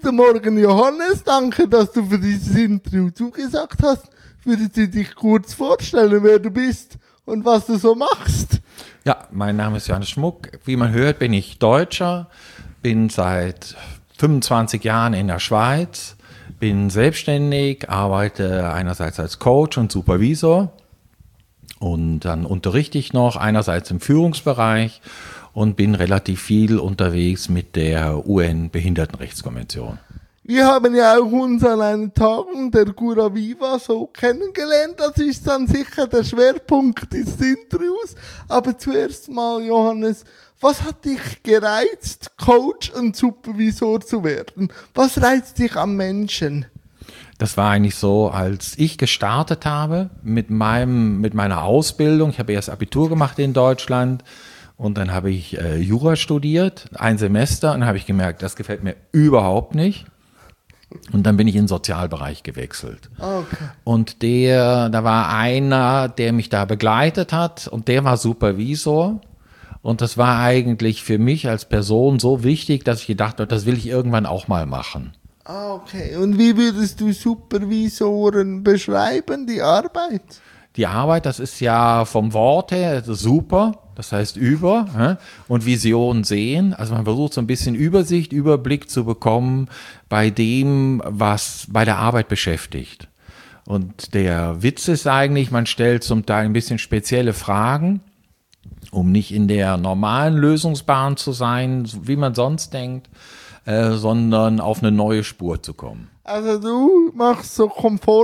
Guten Morgen, Johannes. Danke, dass du für dieses Interview zugesagt hast. Würdest du dich kurz vorstellen, wer du bist und was du so machst? Ja, mein Name ist Johannes Schmuck. Wie man hört, bin ich Deutscher, bin seit 25 Jahren in der Schweiz, bin selbstständig, arbeite einerseits als Coach und Supervisor und dann unterrichte ich noch einerseits im Führungsbereich und bin relativ viel unterwegs mit der UN-Behindertenrechtskonvention. Wir haben ja auch uns an einer Tagung der Cura Viva so kennengelernt. Das ist dann sicher der Schwerpunkt des Interviews. Aber zuerst mal, Johannes, was hat dich gereizt, Coach und Supervisor zu werden? Was reizt dich am Menschen? Das war eigentlich so, als ich gestartet habe mit meiner Ausbildung. Ich habe erst Abitur gemacht in Deutschland. Und dann habe ich Jura studiert, ein Semester, und dann habe ich gemerkt, das gefällt mir überhaupt nicht. Und dann bin ich in den Sozialbereich gewechselt. Okay. Und da war einer, der mich da begleitet hat, und der war Supervisor. Und das war eigentlich für mich als Person so wichtig, dass ich gedacht habe, das will ich irgendwann auch mal machen. Okay. Und wie würdest du Supervisoren beschreiben, die Arbeit? Die Arbeit, das ist ja vom Wort her super, das heißt über, und Vision sehen. Also man versucht so ein bisschen Überblick zu bekommen bei dem, was bei der Arbeit beschäftigt. Und der Witz ist eigentlich, man stellt zum Teil ein bisschen spezielle Fragen, um nicht in der normalen Lösungsbahn zu sein, wie man sonst denkt, sondern auf eine neue Spur zu kommen. Also du machst so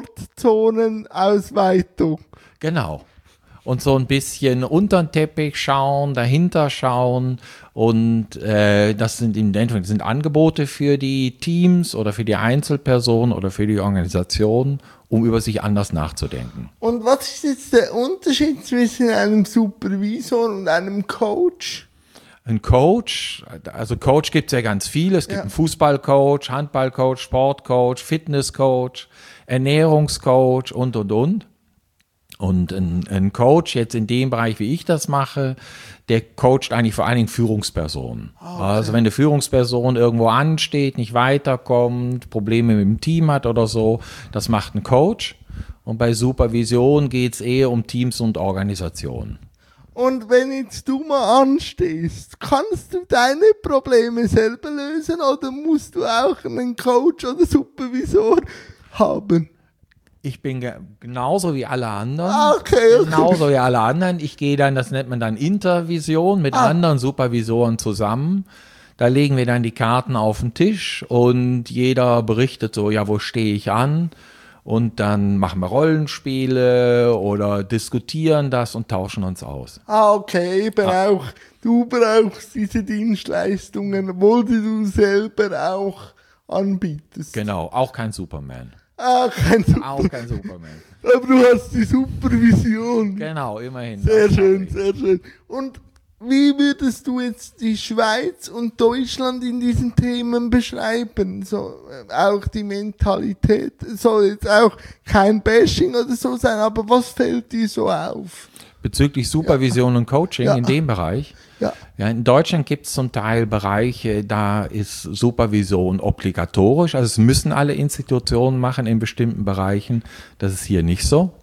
Komfortzonenausweitung. Genau. Und so ein bisschen unter den Teppich schauen, dahinter schauen. Und das sind Angebote für die Teams oder für die Einzelpersonen oder für die Organisation, um über sich anders nachzudenken. Und was ist jetzt der Unterschied zwischen einem Supervisor und einem Coach? Ein Coach, also Coach gibt es ja ganz viele. Es gibt einen Fußballcoach, Handballcoach, Sportcoach, Fitnesscoach, Ernährungscoach und. Und ein Coach jetzt in dem Bereich, wie ich das mache, der coacht eigentlich vor allen Dingen Führungspersonen. Okay. Also wenn eine Führungsperson irgendwo ansteht, nicht weiterkommt, Probleme mit dem Team hat oder so, das macht ein Coach. Und bei Supervision geht es eher um Teams und Organisationen. Und wenn jetzt du mal anstehst, kannst du deine Probleme selber lösen oder musst du auch einen Coach oder Supervisor haben? Ich bin genauso wie alle anderen. Okay. Genauso wie alle anderen. Ich gehe dann, das nennt man dann Intervision, mit anderen Supervisoren zusammen. Da legen wir dann die Karten auf den Tisch und jeder berichtet so, ja, wo stehe ich an? Und dann machen wir Rollenspiele oder diskutieren das und tauschen uns aus. Okay, auch du brauchst diese Dienstleistungen, obwohl du selber auch anbietest. Genau, auch kein Superman. Auch kein Superman. Aber du hast die Supervision. Genau, immerhin. Sehr schön, sehr schön. Und wie würdest du jetzt die Schweiz und Deutschland in diesen Themen beschreiben? So, auch die Mentalität soll jetzt auch kein Bashing oder so sein, aber was fällt dir so auf? Bezüglich Supervision und Coaching in dem Bereich? Ja. Ja, in Deutschland gibt es zum Teil Bereiche, da ist Supervision obligatorisch. Also es müssen alle Institutionen machen in bestimmten Bereichen. Das ist hier nicht so.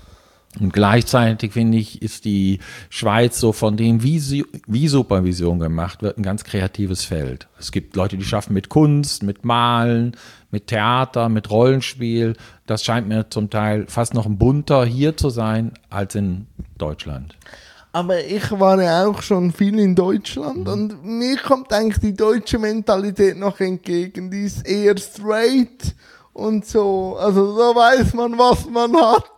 Und gleichzeitig, finde ich, ist die Schweiz so von dem, wie Supervision gemacht wird, ein ganz kreatives Feld. Es gibt Leute, die schaffen mit Kunst, mit Malen, mit Theater, mit Rollenspiel. Das scheint mir zum Teil fast noch bunter hier zu sein als in Deutschland. Aber ich war ja auch schon viel in Deutschland und mir kommt eigentlich die deutsche Mentalität noch entgegen. Die ist eher straight und so, also da weiß man, was man hat.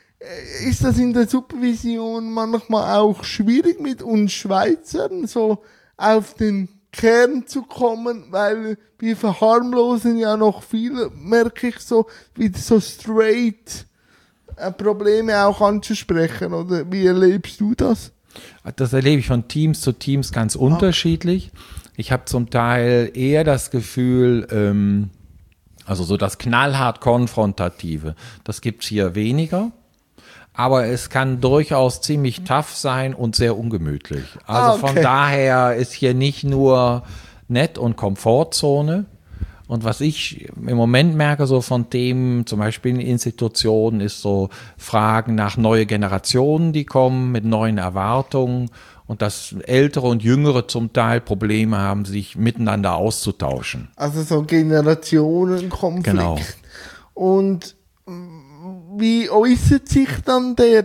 Ist das in der Supervision manchmal auch schwierig mit uns Schweizern, so auf den Kern zu kommen, weil wir verharmlosen ja noch viel, merke ich so, wie so straight Probleme auch anzusprechen, oder wie erlebst du das? Das erlebe ich von Teams zu Teams ganz unterschiedlich. Ich habe zum Teil eher das Gefühl, also so das knallhart Konfrontative, das gibt es hier weniger. Aber es kann durchaus ziemlich tough sein und sehr ungemütlich. Also von daher ist hier nicht nur nett und Komfortzone. Und was ich im Moment merke, so von Themen, zum Beispiel in Institutionen, ist so Fragen nach neue Generationen, die kommen mit neuen Erwartungen und dass Ältere und Jüngere zum Teil Probleme haben, sich miteinander auszutauschen. Also so Generationenkonflikt. Genau. Und wie äußert sich dann der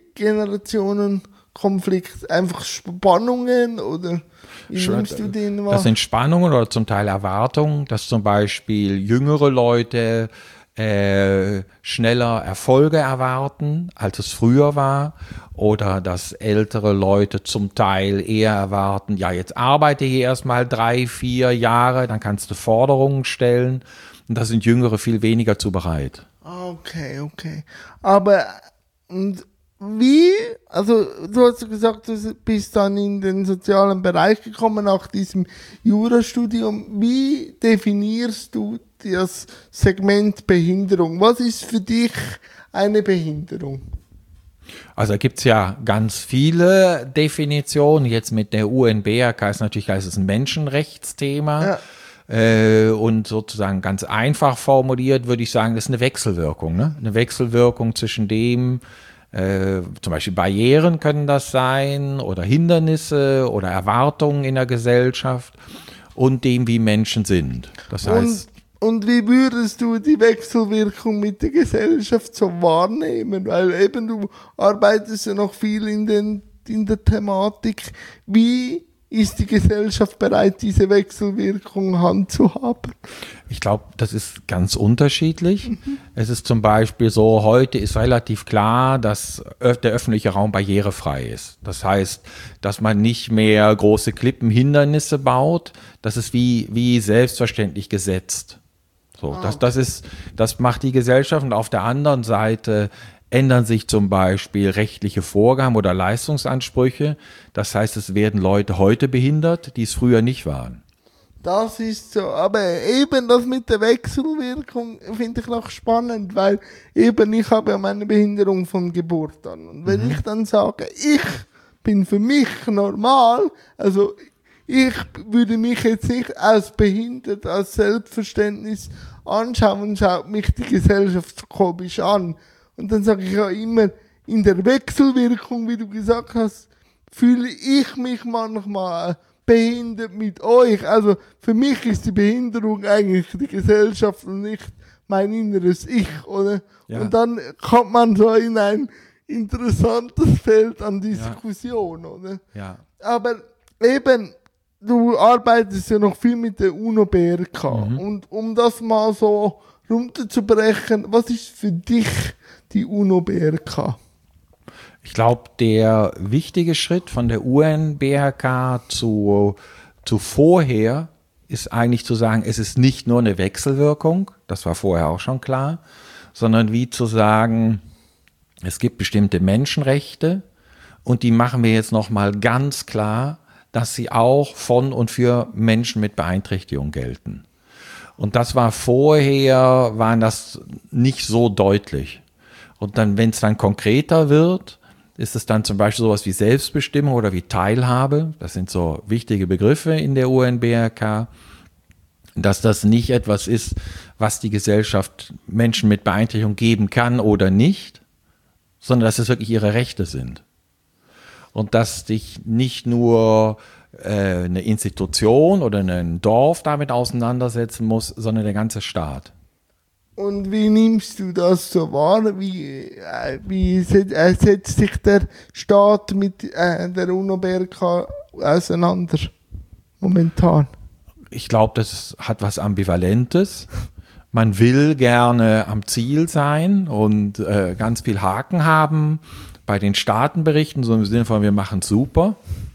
Generationenkonflikt? Einfach Spannungen oder wie nimmst du den wahr? Das sind Spannungen oder zum Teil Erwartungen, dass zum Beispiel jüngere Leute schneller Erfolge erwarten, als es früher war, oder dass ältere Leute zum Teil eher erwarten, ja, jetzt arbeite hier erstmal 3-4 Jahre, dann kannst du Forderungen stellen, und da sind Jüngere viel weniger zu bereit. Okay. Aber und wie, also du hast gesagt, du bist dann in den sozialen Bereich gekommen nach diesem Jurastudium. Wie definierst du das Segment Behinderung? Was ist für dich eine Behinderung? Also da gibt es ja ganz viele Definitionen. Jetzt mit der UNBRK ist natürlich, es ist ein Menschenrechtsthema. Ja. Und sozusagen ganz einfach formuliert würde ich sagen, das ist eine Wechselwirkung. Ne? Eine Wechselwirkung zwischen dem, zum Beispiel Barrieren können das sein oder Hindernisse oder Erwartungen in der Gesellschaft und dem, wie Menschen sind. Das heißt, und wie würdest du die Wechselwirkung mit der Gesellschaft so wahrnehmen? Weil eben du arbeitest ja noch viel in der Thematik. Wie ist die Gesellschaft bereit, diese Wechselwirkung handzuhaben? ich glaube, das ist ganz unterschiedlich. Es ist zum Beispiel so, heute ist relativ klar, dass der öffentliche Raum barrierefrei ist. Das heißt, dass man nicht mehr große Klippenhindernisse baut. Das ist wie selbstverständlich gesetzt. So, das macht die Gesellschaft. Und auf der anderen Seite ändern sich zum Beispiel rechtliche Vorgaben oder Leistungsansprüche. Das heißt, es werden Leute heute behindert, die es früher nicht waren. Das ist so, aber eben das mit der Wechselwirkung finde ich noch spannend, weil eben ich habe ja meine Behinderung von Geburt an. Und wenn ich dann sage, ich bin für mich normal, also ich würde mich jetzt nicht als behindert, als Selbstverständnis anschauen und schaut mich die Gesellschaft komisch an. Und dann sage ich ja immer, in der Wechselwirkung, wie du gesagt hast, fühle ich mich manchmal behindert mit euch. Also für mich ist die Behinderung eigentlich die Gesellschaft und nicht mein inneres Ich, oder? Ja. Und dann kommt man so in ein interessantes Feld an Diskussion, oder? Ja. Aber eben, du arbeitest ja noch viel mit der UNO-BRK. Und um das mal so runterzubrechen, was ist für dich die UNO-BRK? Ich glaube, der wichtige Schritt von der UN-BRK zu vorher ist eigentlich zu sagen, es ist nicht nur eine Wechselwirkung, das war vorher auch schon klar, sondern wie zu sagen, es gibt bestimmte Menschenrechte und die machen wir jetzt nochmal ganz klar, dass sie auch von und für Menschen mit Beeinträchtigung gelten. Und das war vorher, waren das nicht so deutlich. Und dann, wenn es dann konkreter wird, ist es dann zum Beispiel sowas wie Selbstbestimmung oder wie Teilhabe. Das sind so wichtige Begriffe in der UN-BRK, dass das nicht etwas ist, was die Gesellschaft Menschen mit Beeinträchtigung geben kann oder nicht, sondern dass es wirklich ihre Rechte sind. Und dass dich nicht nur eine Institution oder ein Dorf damit auseinandersetzen muss, sondern der ganze Staat. Und wie nimmst du das so wahr? Wie setzt sich der Staat mit der UNO-BRK auseinander momentan? Ich glaube, das hat was Ambivalentes. Man will gerne am Ziel sein und ganz viel Haken haben bei den Staatenberichten, so im Sinne von, wir machen es super.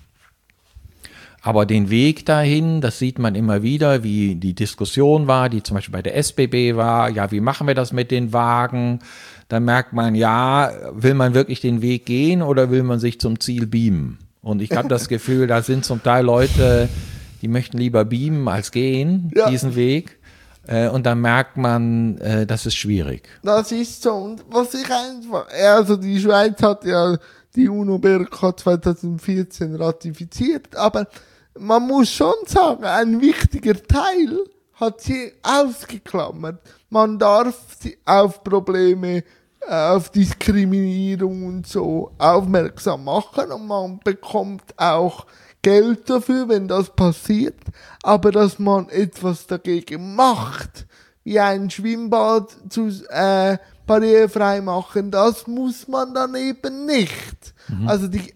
Aber den Weg dahin, das sieht man immer wieder, wie die Diskussion war, die zum Beispiel bei der SBB war, ja, wie machen wir das mit den Wagen? Da merkt man, ja, will man wirklich den Weg gehen oder will man sich zum Ziel beamen? Und ich habe das Gefühl, da sind zum Teil Leute, die möchten lieber beamen als gehen, diesen Weg. Und dann merkt man, das ist schwierig. Das ist so. Und was ich einfach, also die Schweiz hat ja die UNO-BRK 2014 ratifiziert, aber man muss schon sagen, ein wichtiger Teil hat sie ausgeklammert. Man darf sie auf Probleme, auf Diskriminierung und so aufmerksam machen und man bekommt auch Geld dafür, wenn das passiert, aber dass man etwas dagegen macht, wie ein Schwimmbad zu barrierefrei machen, das muss man dann eben nicht. Also die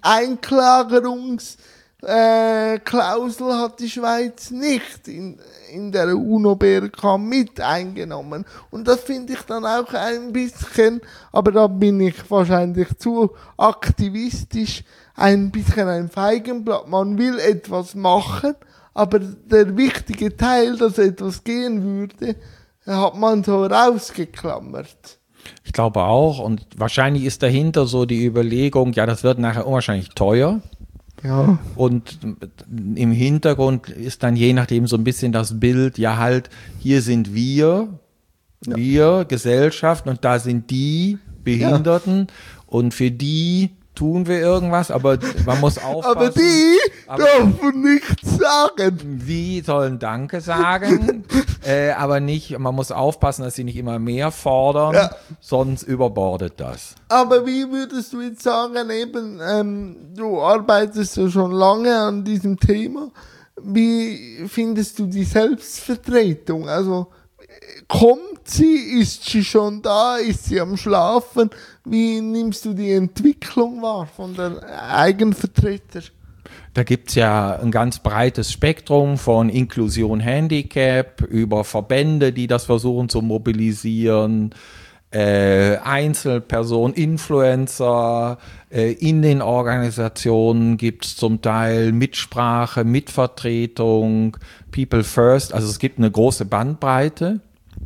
Einklagerungsklausel hat die Schweiz nicht in der UNO-BRK mit eingenommen. Und das finde ich dann auch ein bisschen, aber da bin ich wahrscheinlich zu aktivistisch, ein bisschen ein Feigenblatt. Man will etwas machen, aber der wichtige Teil, dass etwas gehen würde, hat man so rausgeklammert. Ich glaube auch, und wahrscheinlich ist dahinter so die Überlegung, ja, das wird nachher unwahrscheinlich teuer. Ja. Und im Hintergrund ist dann je nachdem so ein bisschen das Bild, ja halt, hier sind wir Gesellschaft, und da sind die Behinderten, und für die tun wir irgendwas, aber man muss aufpassen. Aber die dürfen nichts sagen. Die sollen Danke sagen, aber nicht, man muss aufpassen, dass sie nicht immer mehr fordern, sonst überbordet das. Aber wie würdest du jetzt sagen, eben, du arbeitest ja schon lange an diesem Thema, wie findest du die Selbstvertretung? Also, kommt sie, ist sie schon da, ist sie am Schlafen? Wie nimmst du die Entwicklung wahr von der Eigenvertreter? Da gibt's ja ein ganz breites Spektrum von Inklusion Handicap über Verbände, die das versuchen zu mobilisieren, Einzelpersonen, Influencer, in den Organisationen gibt's zum Teil Mitsprache, Mitvertretung, People First, also es gibt eine große Bandbreite.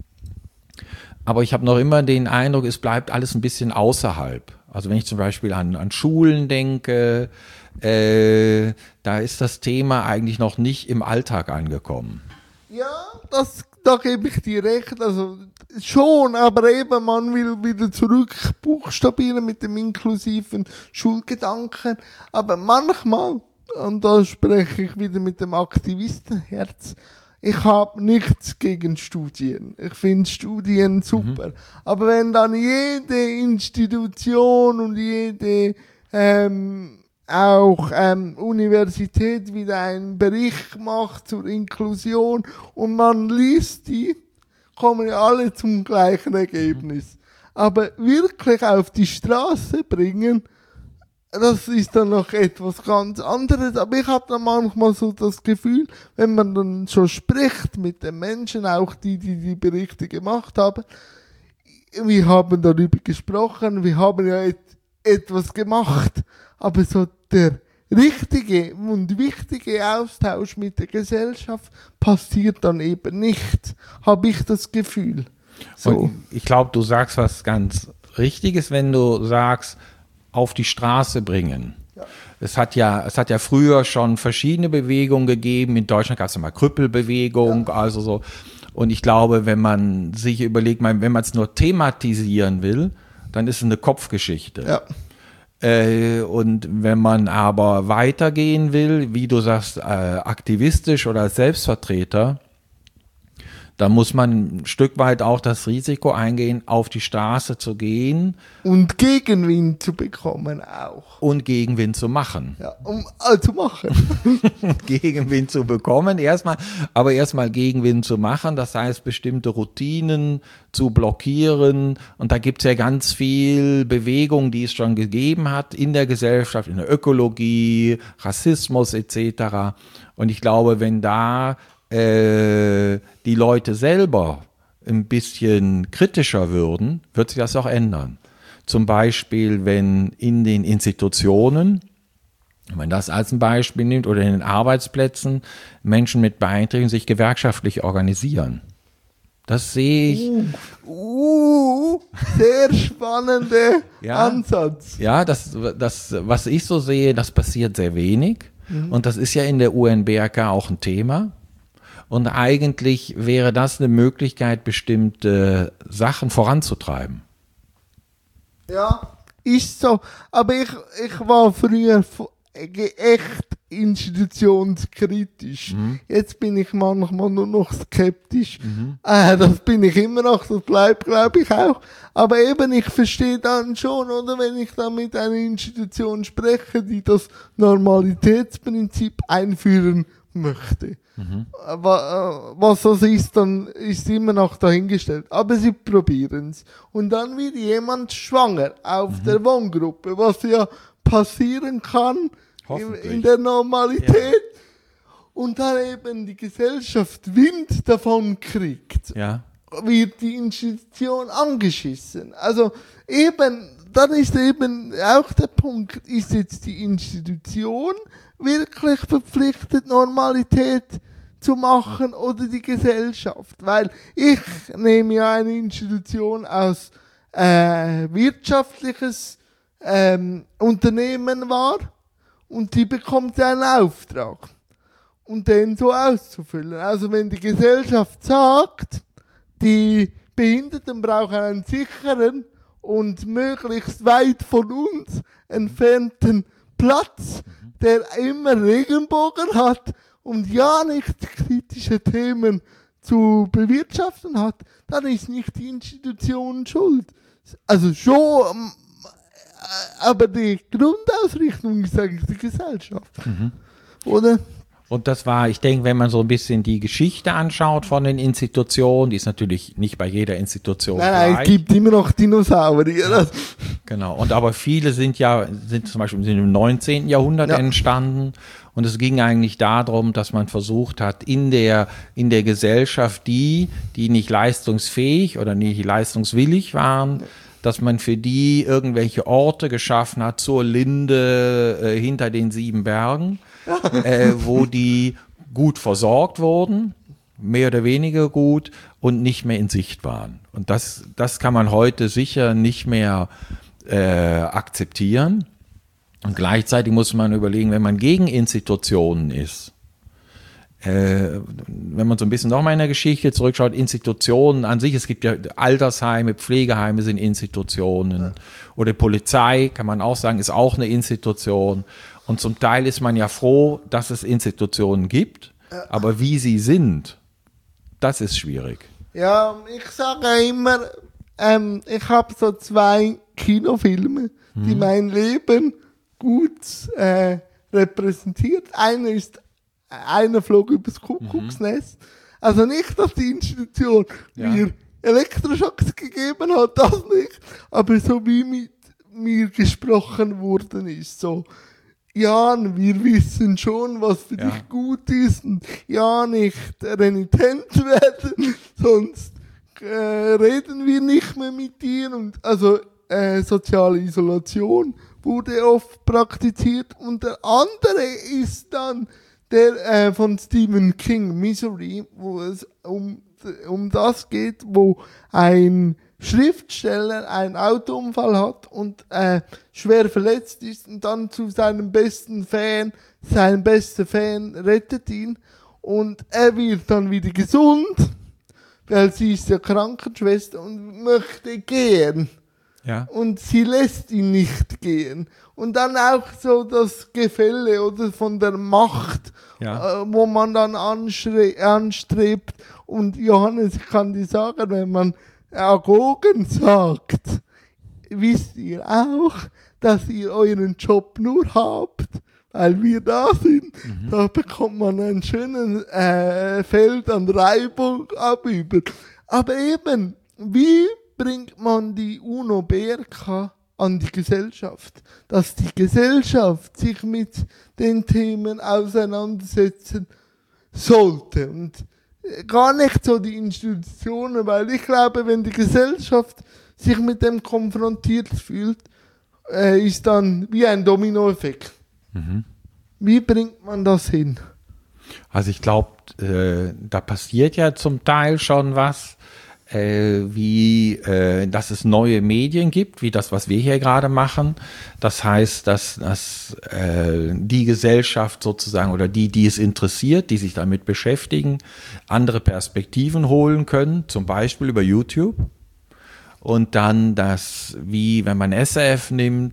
Aber ich habe noch immer den Eindruck, es bleibt alles ein bisschen außerhalb. Also wenn ich zum Beispiel an Schulen denke, da ist das Thema eigentlich noch nicht im Alltag angekommen. Ja, da gebe ich dir recht. Also schon, aber eben, man will wieder zurück buchstabieren mit dem inklusiven Schulgedanken. Aber manchmal, und da spreche ich wieder mit dem Aktivistenherz, ich habe nichts gegen Studien. Ich finde Studien super. Aber wenn dann jede Institution und jede Universität wieder einen Bericht macht zur Inklusion und man liest die, kommen ja alle zum gleichen Ergebnis. Aber wirklich auf die Straße bringen, das ist dann noch etwas ganz anderes. Aber ich habe dann manchmal so das Gefühl, wenn man dann schon spricht mit den Menschen, auch die Berichte gemacht haben, wir haben darüber gesprochen, wir haben ja etwas gemacht, aber so der richtige und wichtige Austausch mit der Gesellschaft passiert dann eben nicht, habe ich das Gefühl. So. Und ich glaube, du sagst was ganz Richtiges, wenn du sagst, auf die Straße bringen. Ja. Es hat ja früher schon verschiedene Bewegungen gegeben. In Deutschland gab es ja mal Krüppelbewegung, also so. Und ich glaube, wenn man sich überlegt, wenn man es nur thematisieren will, dann ist es eine Kopfgeschichte. Ja. Und wenn man aber weitergehen will, wie du sagst, aktivistisch oder als Selbstvertreter, da muss man ein Stück weit auch das Risiko eingehen, auf die Straße zu gehen. Und Gegenwind zu bekommen auch. Und Gegenwind zu machen. Ja, zu machen. Gegenwind zu bekommen, erstmal Gegenwind zu machen, das heißt bestimmte Routinen zu blockieren. Und da gibt es ja ganz viel Bewegung, die es schon gegeben hat in der Gesellschaft, in der Ökologie, Rassismus etc. Und ich glaube, wenn da die Leute selber ein bisschen kritischer würden, wird sich das auch ändern. Zum Beispiel, wenn in den Institutionen, wenn man das als ein Beispiel nimmt, oder in den Arbeitsplätzen Menschen mit Beeinträchtigungen sich gewerkschaftlich organisieren. Das sehe ich. Sehr spannender Ansatz. Ja, das, was ich so sehe, das passiert sehr wenig. Und das ist ja in der UNBRK auch ein Thema. Und eigentlich wäre das eine Möglichkeit, bestimmte Sachen voranzutreiben. Ja, ist so. Aber ich war früher echt institutionskritisch. Jetzt bin ich manchmal nur noch skeptisch. Das bin ich immer noch, das bleibt, glaube ich, auch. Aber eben, ich verstehe dann schon, oder, wenn ich dann mit einer Institution spreche, die das Normalitätsprinzip einführen möchte. Aber was das ist, dann ist immer noch dahingestellt. Aber sie probieren es. Und dann wird jemand schwanger auf der Wohngruppe, was ja passieren kann in der Normalität. Ja. Und dann eben die Gesellschaft Wind davon kriegt, wird die Institution angeschissen. Also eben, dann ist eben auch der Punkt, ist jetzt die Institution wirklich verpflichtet, Normalität zu machen oder die Gesellschaft? Weil ich nehme ja eine Institution aus wirtschaftliches Unternehmen wahr und die bekommt einen Auftrag und den so auszufüllen. Also wenn die Gesellschaft sagt, die Behinderten brauchen einen sicheren und möglichst weit von uns entfernten Platz, der immer Regenbogen hat und ja nicht kritische Themen zu bewirtschaften hat, dann ist nicht die Institution schuld. Also schon, aber die Grundausrichtung ist eigentlich die Gesellschaft. Oder? Und das war, ich denke, wenn man so ein bisschen die Geschichte anschaut von den Institutionen, die ist natürlich nicht bei jeder Institution gleich. Es gibt immer noch Dinosaurier. Ja, genau. Und aber viele sind zum Beispiel im 19. Jahrhundert entstanden. Und es ging eigentlich darum, dass man versucht hat, in der Gesellschaft die nicht leistungsfähig oder nicht leistungswillig waren, dass man für die irgendwelche Orte geschaffen hat zur Linde hinter den 7 Bergen, wo die gut versorgt wurden, mehr oder weniger gut und nicht mehr in Sicht waren. Und das kann man heute sicher nicht mehr akzeptieren. Und gleichzeitig muss man überlegen, wenn man gegen Institutionen ist, wenn man so ein bisschen nochmal in der Geschichte zurückschaut, Institutionen an sich, es gibt ja Altersheime, Pflegeheime sind Institutionen oder Polizei, kann man auch sagen, ist auch eine Institution. Und zum Teil ist man ja froh, dass es Institutionen gibt, aber wie sie sind, das ist schwierig. Ja, ich sage immer, ich habe so 2 Kinofilme, die mein Leben gut repräsentiert. Einer flog übers Kuckucksnest. Also nicht, dass die Institution mir Elektroschocks gegeben hat, das nicht, aber so wie mit mir gesprochen worden ist, so, Jan, wir wissen schon, was für dich gut ist, und ja, nicht renitent werden, sonst reden wir nicht mehr mit dir, und also soziale Isolation wurde oft praktiziert, und der andere ist dann der von Stephen King, Misery, wo es um das geht, wo ein Schriftsteller einen Autounfall hat und schwer verletzt ist und dann zu seinem besten Fan, sein bester Fan rettet ihn und er wird dann wieder gesund, weil sie ist ja Krankenschwester und möchte gehen. Ja. Und sie lässt ihn nicht gehen. Und dann auch so das Gefälle oder von der Macht, wo man dann anstrebt. Und Johannes, ich kann dir sagen, wenn man Agogen sagt, wisst ihr auch, dass ihr euren Job nur habt, weil wir da sind. Da bekommt man einen schönen Feld an Reibung abüber. Aber eben, wie bringt man die UNO-BRK an die Gesellschaft, dass die Gesellschaft sich mit den Themen auseinandersetzen sollte und gar nicht so die Institutionen, weil ich glaube, wenn die Gesellschaft sich mit dem konfrontiert fühlt, ist dann wie ein Dominoeffekt. Wie bringt man das hin? Also ich glaube, da passiert ja zum Teil schon was, dass es neue Medien gibt, wie das, was wir hier gerade machen. Das heißt, dass die Gesellschaft sozusagen oder die es interessiert, die sich damit beschäftigen, andere Perspektiven holen können, zum Beispiel über YouTube. Und dann wenn man SRF nimmt,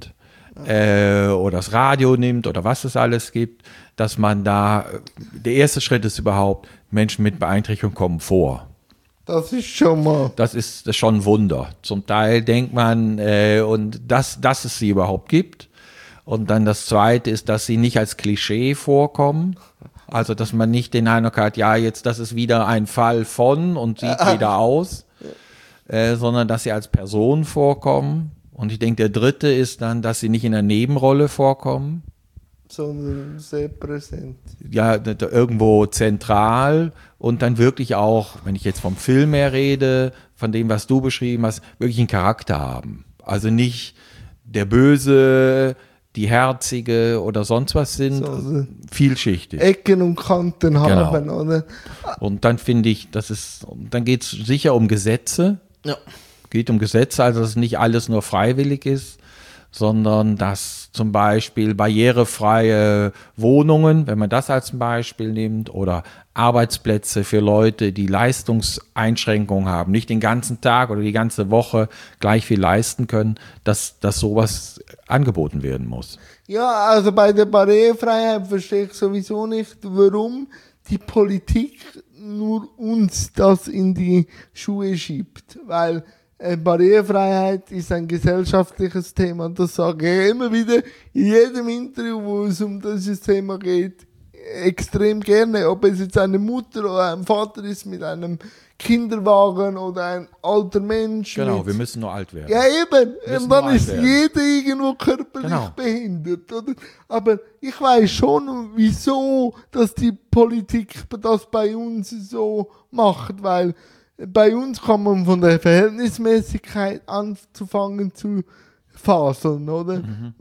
oder das Radio nimmt oder was es alles gibt, dass man da, der erste Schritt ist überhaupt, Menschen mit Beeinträchtigung kommen vor. Das ist schon mal. Das ist schon ein Wunder. Zum Teil denkt man, und dass es sie überhaupt gibt. Und dann das Zweite ist, dass sie nicht als Klischee vorkommen. Also, dass man nicht den Eindruck hat, ja, jetzt, das ist wieder ein Fall von und sieht wieder aus, sondern dass sie als Person vorkommen. Und ich denke, der Dritte ist dann, dass sie nicht in einer Nebenrolle vorkommen. Sondern sehr präsent. Ja, irgendwo zentral und dann wirklich auch, wenn ich jetzt vom Film her rede, von dem, was du beschrieben hast, wirklich einen Charakter haben. Also nicht der Böse, die Herzige oder sonst was sind, so vielschichtig. Ecken und Kanten haben, oder? Und dann finde ich, dann geht es sicher um Gesetze. Ja. Geht um Gesetze, also dass nicht alles nur freiwillig ist, sondern dass zum Beispiel barrierefreie Wohnungen, wenn man das als Beispiel nimmt, oder Arbeitsplätze für Leute, die Leistungseinschränkungen haben, nicht den ganzen Tag oder die ganze Woche gleich viel leisten können, dass sowas angeboten werden muss. Ja, also bei der Barrierefreiheit verstehe ich sowieso nicht, warum die Politik nur uns das in die Schuhe schiebt, weil Barrierefreiheit ist ein gesellschaftliches Thema. Das sage ich immer wieder in jedem Interview, wo es um dieses Thema geht, extrem gerne. Ob es jetzt eine Mutter oder ein Vater ist mit einem Kinderwagen oder ein alter Mensch. Genau, wir müssen nur alt werden. Ja, eben. Und dann ist jeder irgendwo körperlich behindert. Oder? Aber ich weiß schon, wieso, dass die Politik das bei uns so macht, weil bei uns kann man von der Verhältnismäßigkeit anfangen zu faseln, oder? Mhm.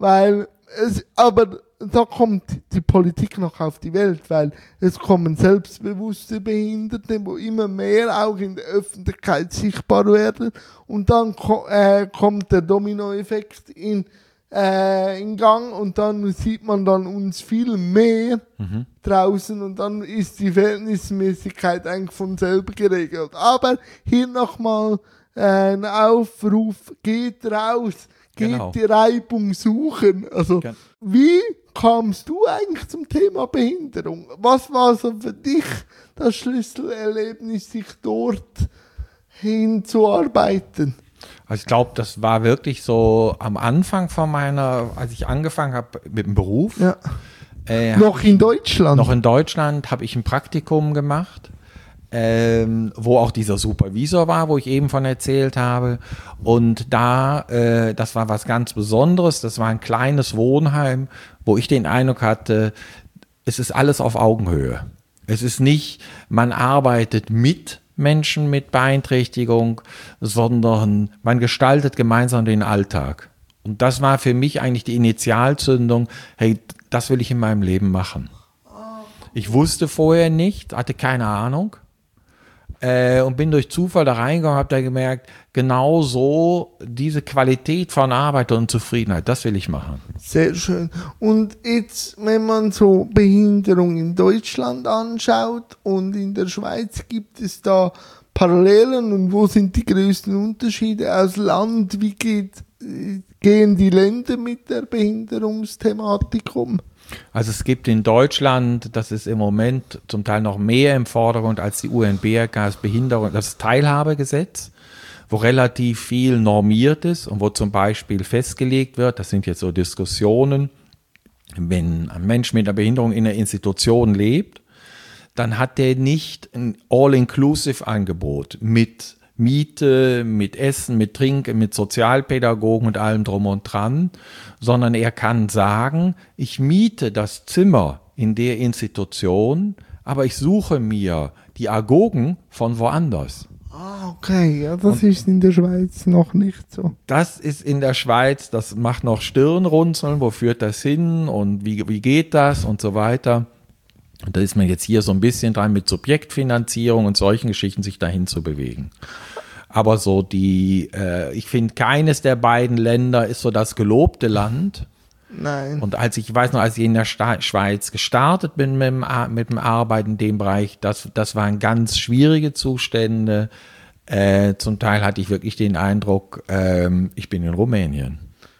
Aber da kommt die Politik noch auf die Welt, weil es kommen selbstbewusste Behinderte, wo immer mehr auch in der Öffentlichkeit sichtbar werden, und dann kommt der Dominoeffekt in Gang, und dann sieht man dann uns viel mehr draußen, und dann ist die Verhältnismäßigkeit eigentlich von selber geregelt. Aber hier nochmal ein Aufruf, geht raus, geht die Reibung suchen. Also wie kamst du eigentlich zum Thema Behinderung? Was war so für dich das Schlüsselerlebnis, sich dort hinzuarbeiten? Also ich glaube, das war wirklich so am Anfang als ich angefangen habe mit dem Beruf. Ja. Noch in Deutschland? Noch in Deutschland habe ich ein Praktikum gemacht, wo auch dieser Supervisor war, wo ich eben von erzählt habe. Und das war was ganz Besonderes. Das war ein kleines Wohnheim, wo ich den Eindruck hatte, es ist alles auf Augenhöhe. Es ist nicht, man arbeitet mit Menschen mit Beeinträchtigung, sondern man gestaltet gemeinsam den Alltag. Und das war für mich eigentlich die Initialzündung, hey, das will ich in meinem Leben machen. Ich wusste vorher nicht, hatte keine Ahnung und bin durch Zufall da reingegangen, habe da gemerkt, genau so diese Qualität von Arbeit und Zufriedenheit, das will ich machen. Sehr schön. Und jetzt, wenn man so Behinderung in Deutschland anschaut und in der Schweiz, gibt es da Parallelen, und wo sind die größten Unterschiede aus Land? Wie gehen die Länder mit der Behinderungsthematik um? Also es gibt in Deutschland, das ist im Moment zum Teil noch mehr im Vordergrund als die UNBRK, das Teilhabegesetz, wo relativ viel normiert ist und wo zum Beispiel festgelegt wird, das sind jetzt so Diskussionen, wenn ein Mensch mit einer Behinderung in einer Institution lebt, dann hat der nicht ein All-Inclusive-Angebot mit Miete, mit Essen, mit Trinken, mit Sozialpädagogen und allem drum und dran, sondern er kann sagen, ich miete das Zimmer in der Institution, aber ich suche mir die Agogen von woanders. Ah, okay, ja, das ist in der Schweiz noch nicht so. Das ist in der Schweiz, das macht noch Stirnrunzeln, wo führt das hin und wie geht das und so weiter. Und da ist man jetzt hier so ein bisschen dran mit Subjektfinanzierung und solchen Geschichten, sich dahin zu bewegen. Aber so ich finde, keines der beiden Länder ist so das gelobte Land. Nein. Und als ich in der Schweiz gestartet bin mit dem Arbeiten in dem Bereich, das waren ganz schwierige Zustände. Zum Teil hatte ich wirklich den Eindruck, ich bin in Rumänien.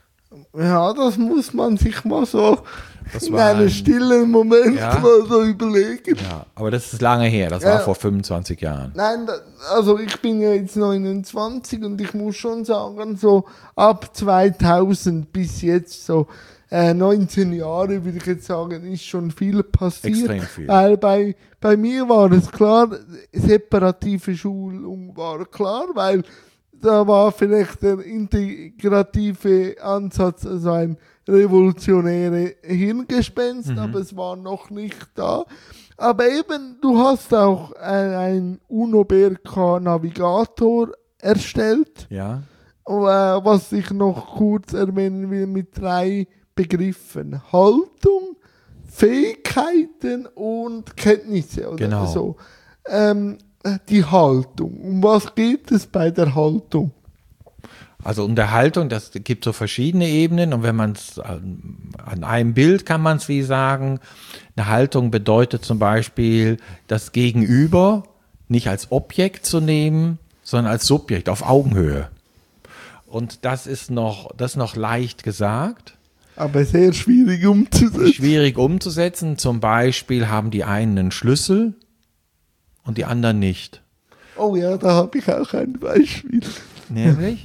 Ja, das muss man sich mal so Das in war einem stillen Moment mal so überlegen. Ja, aber das ist lange her. Das war vor 25 Jahren. Nein, also ich bin ja jetzt 29 und ich muss schon sagen, so ab 2000 bis jetzt so 19 Jahre, würde ich jetzt sagen, ist schon viel passiert. Extrem viel. Weil bei mir war es klar, separative Schulung war klar, weil da war vielleicht der integrative Ansatz, also ein revolutionäre Hirngespenst, aber es war noch nicht da. Aber eben, du hast auch ein UNO-BRK Navigator erstellt, Ja. was ich noch kurz erwähnen will mit 3 Begriffen. Haltung, Fähigkeiten und Kenntnisse. Oder Genau. so. Die Haltung. Um was geht es bei der Haltung? Also um der Haltung, das gibt so verschiedene Ebenen und wenn man es an einem Bild kann man es wie sagen, eine Haltung bedeutet zum Beispiel, das Gegenüber nicht als Objekt zu nehmen, sondern als Subjekt auf Augenhöhe. Und das ist noch leicht gesagt. Aber sehr schwierig umzusetzen. Schwierig umzusetzen. Zum Beispiel haben die einen einen Schlüssel und die anderen nicht. Oh ja, da habe ich auch ein Beispiel. Nämlich?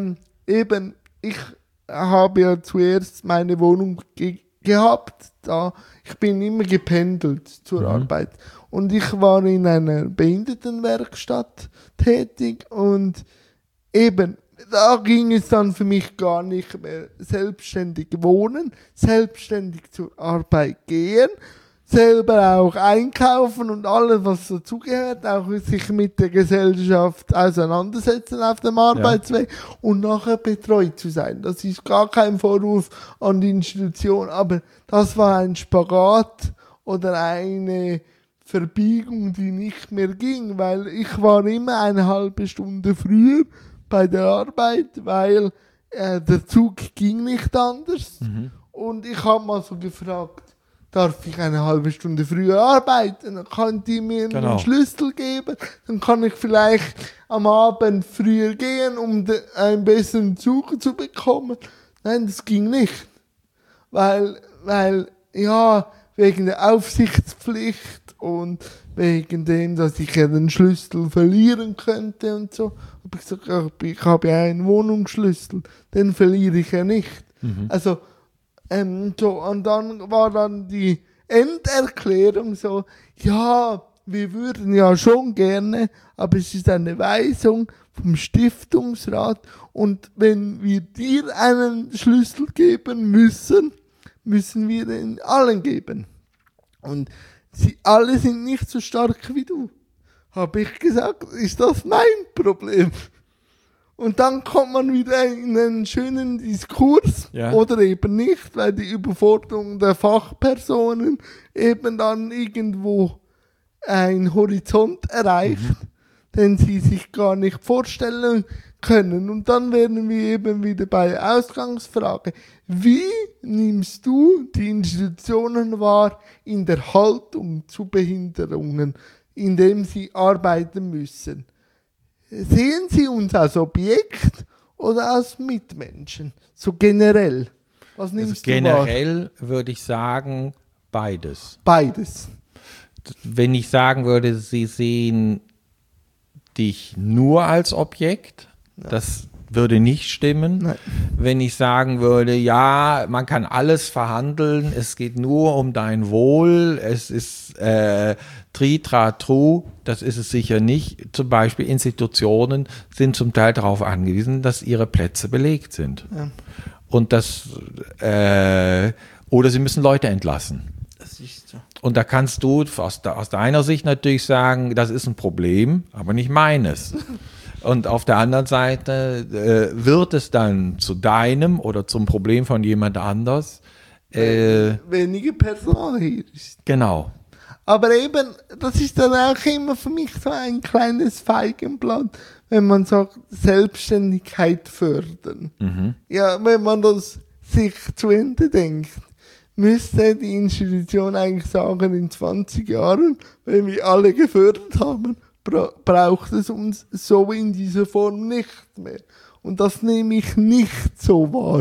Eben, ich habe ja zuerst meine Wohnung gehabt. Ich bin immer gependelt zur Arbeit. Und ich war in einer Behindertenwerkstatt tätig und eben, da ging es dann für mich gar nicht mehr selbstständig wohnen, selbstständig zur Arbeit gehen, selber auch einkaufen und alles, was dazugehört, auch sich mit der Gesellschaft auseinandersetzen auf dem Arbeitsweg und nachher betreut zu sein. Das ist gar kein Vorwurf an die Institution, aber das war ein Spagat oder eine Verbiegung, die nicht mehr ging, weil ich war immer eine halbe Stunde früher bei der Arbeit, weil der Zug ging nicht anders. Und ich habe mal so gefragt, darf ich eine halbe Stunde früher arbeiten? Dann könnt ihr mir einen Schlüssel geben, dann kann ich vielleicht am Abend früher gehen, um einen besseren Zug zu bekommen. Nein, das ging nicht. Weil, ja, wegen der Aufsichtspflicht und wegen dem, dass ich ja den Schlüssel verlieren könnte und so. Habe ich gesagt, ich habe ja einen Wohnungsschlüssel, den verliere ich ja nicht. Also, so, und dann war dann die Enderklärung so, ja, wir würden ja schon gerne, aber es ist eine Weisung vom Stiftungsrat und wenn wir dir einen Schlüssel geben müssen, müssen wir den allen geben. Und sie alle sind nicht so stark wie du. Habe ich gesagt, ist das mein Problem? Und dann kommt man wieder in einen schönen Diskurs oder eben nicht, weil die Überforderung der Fachpersonen eben dann irgendwo einen Horizont erreicht, den sie sich gar nicht vorstellen können. Und dann werden wir eben wieder bei der Ausgangsfrage. Wie nimmst du die Institutionen wahr in der Haltung zu Behinderungen, indem sie arbeiten müssen? Sehen Sie uns als Objekt oder als Mitmenschen? So generell. Was nimmst du wahr? Generell würde ich sagen, beides. Beides. Wenn ich sagen würde, Sie sehen dich nur als Objekt, das würde nicht stimmen. Nein. Wenn ich sagen würde, ja, man kann alles verhandeln, es geht nur um dein Wohl, es ist tri-tra-tru, das ist es sicher nicht. Zum Beispiel Institutionen sind zum Teil darauf angewiesen, dass ihre Plätze belegt sind. Ja. Und das, oder sie müssen Leute entlassen. Das ist so. Und da kannst du aus deiner Sicht natürlich sagen, das ist ein Problem, aber nicht meines. Und auf der anderen Seite wird es dann zu deinem oder zum Problem von jemand anders. Wenige Personal hier ist. Genau. Aber eben, das ist dann auch immer für mich so ein kleines Feigenblatt, wenn man sagt, Selbstständigkeit fördern. Ja, wenn man das sich zu Ende denkt, müsste die Institution eigentlich sagen, in 20 Jahren, wenn wir alle gefördert haben, braucht es uns so in dieser Form nicht mehr. Und das nehme ich nicht so wahr,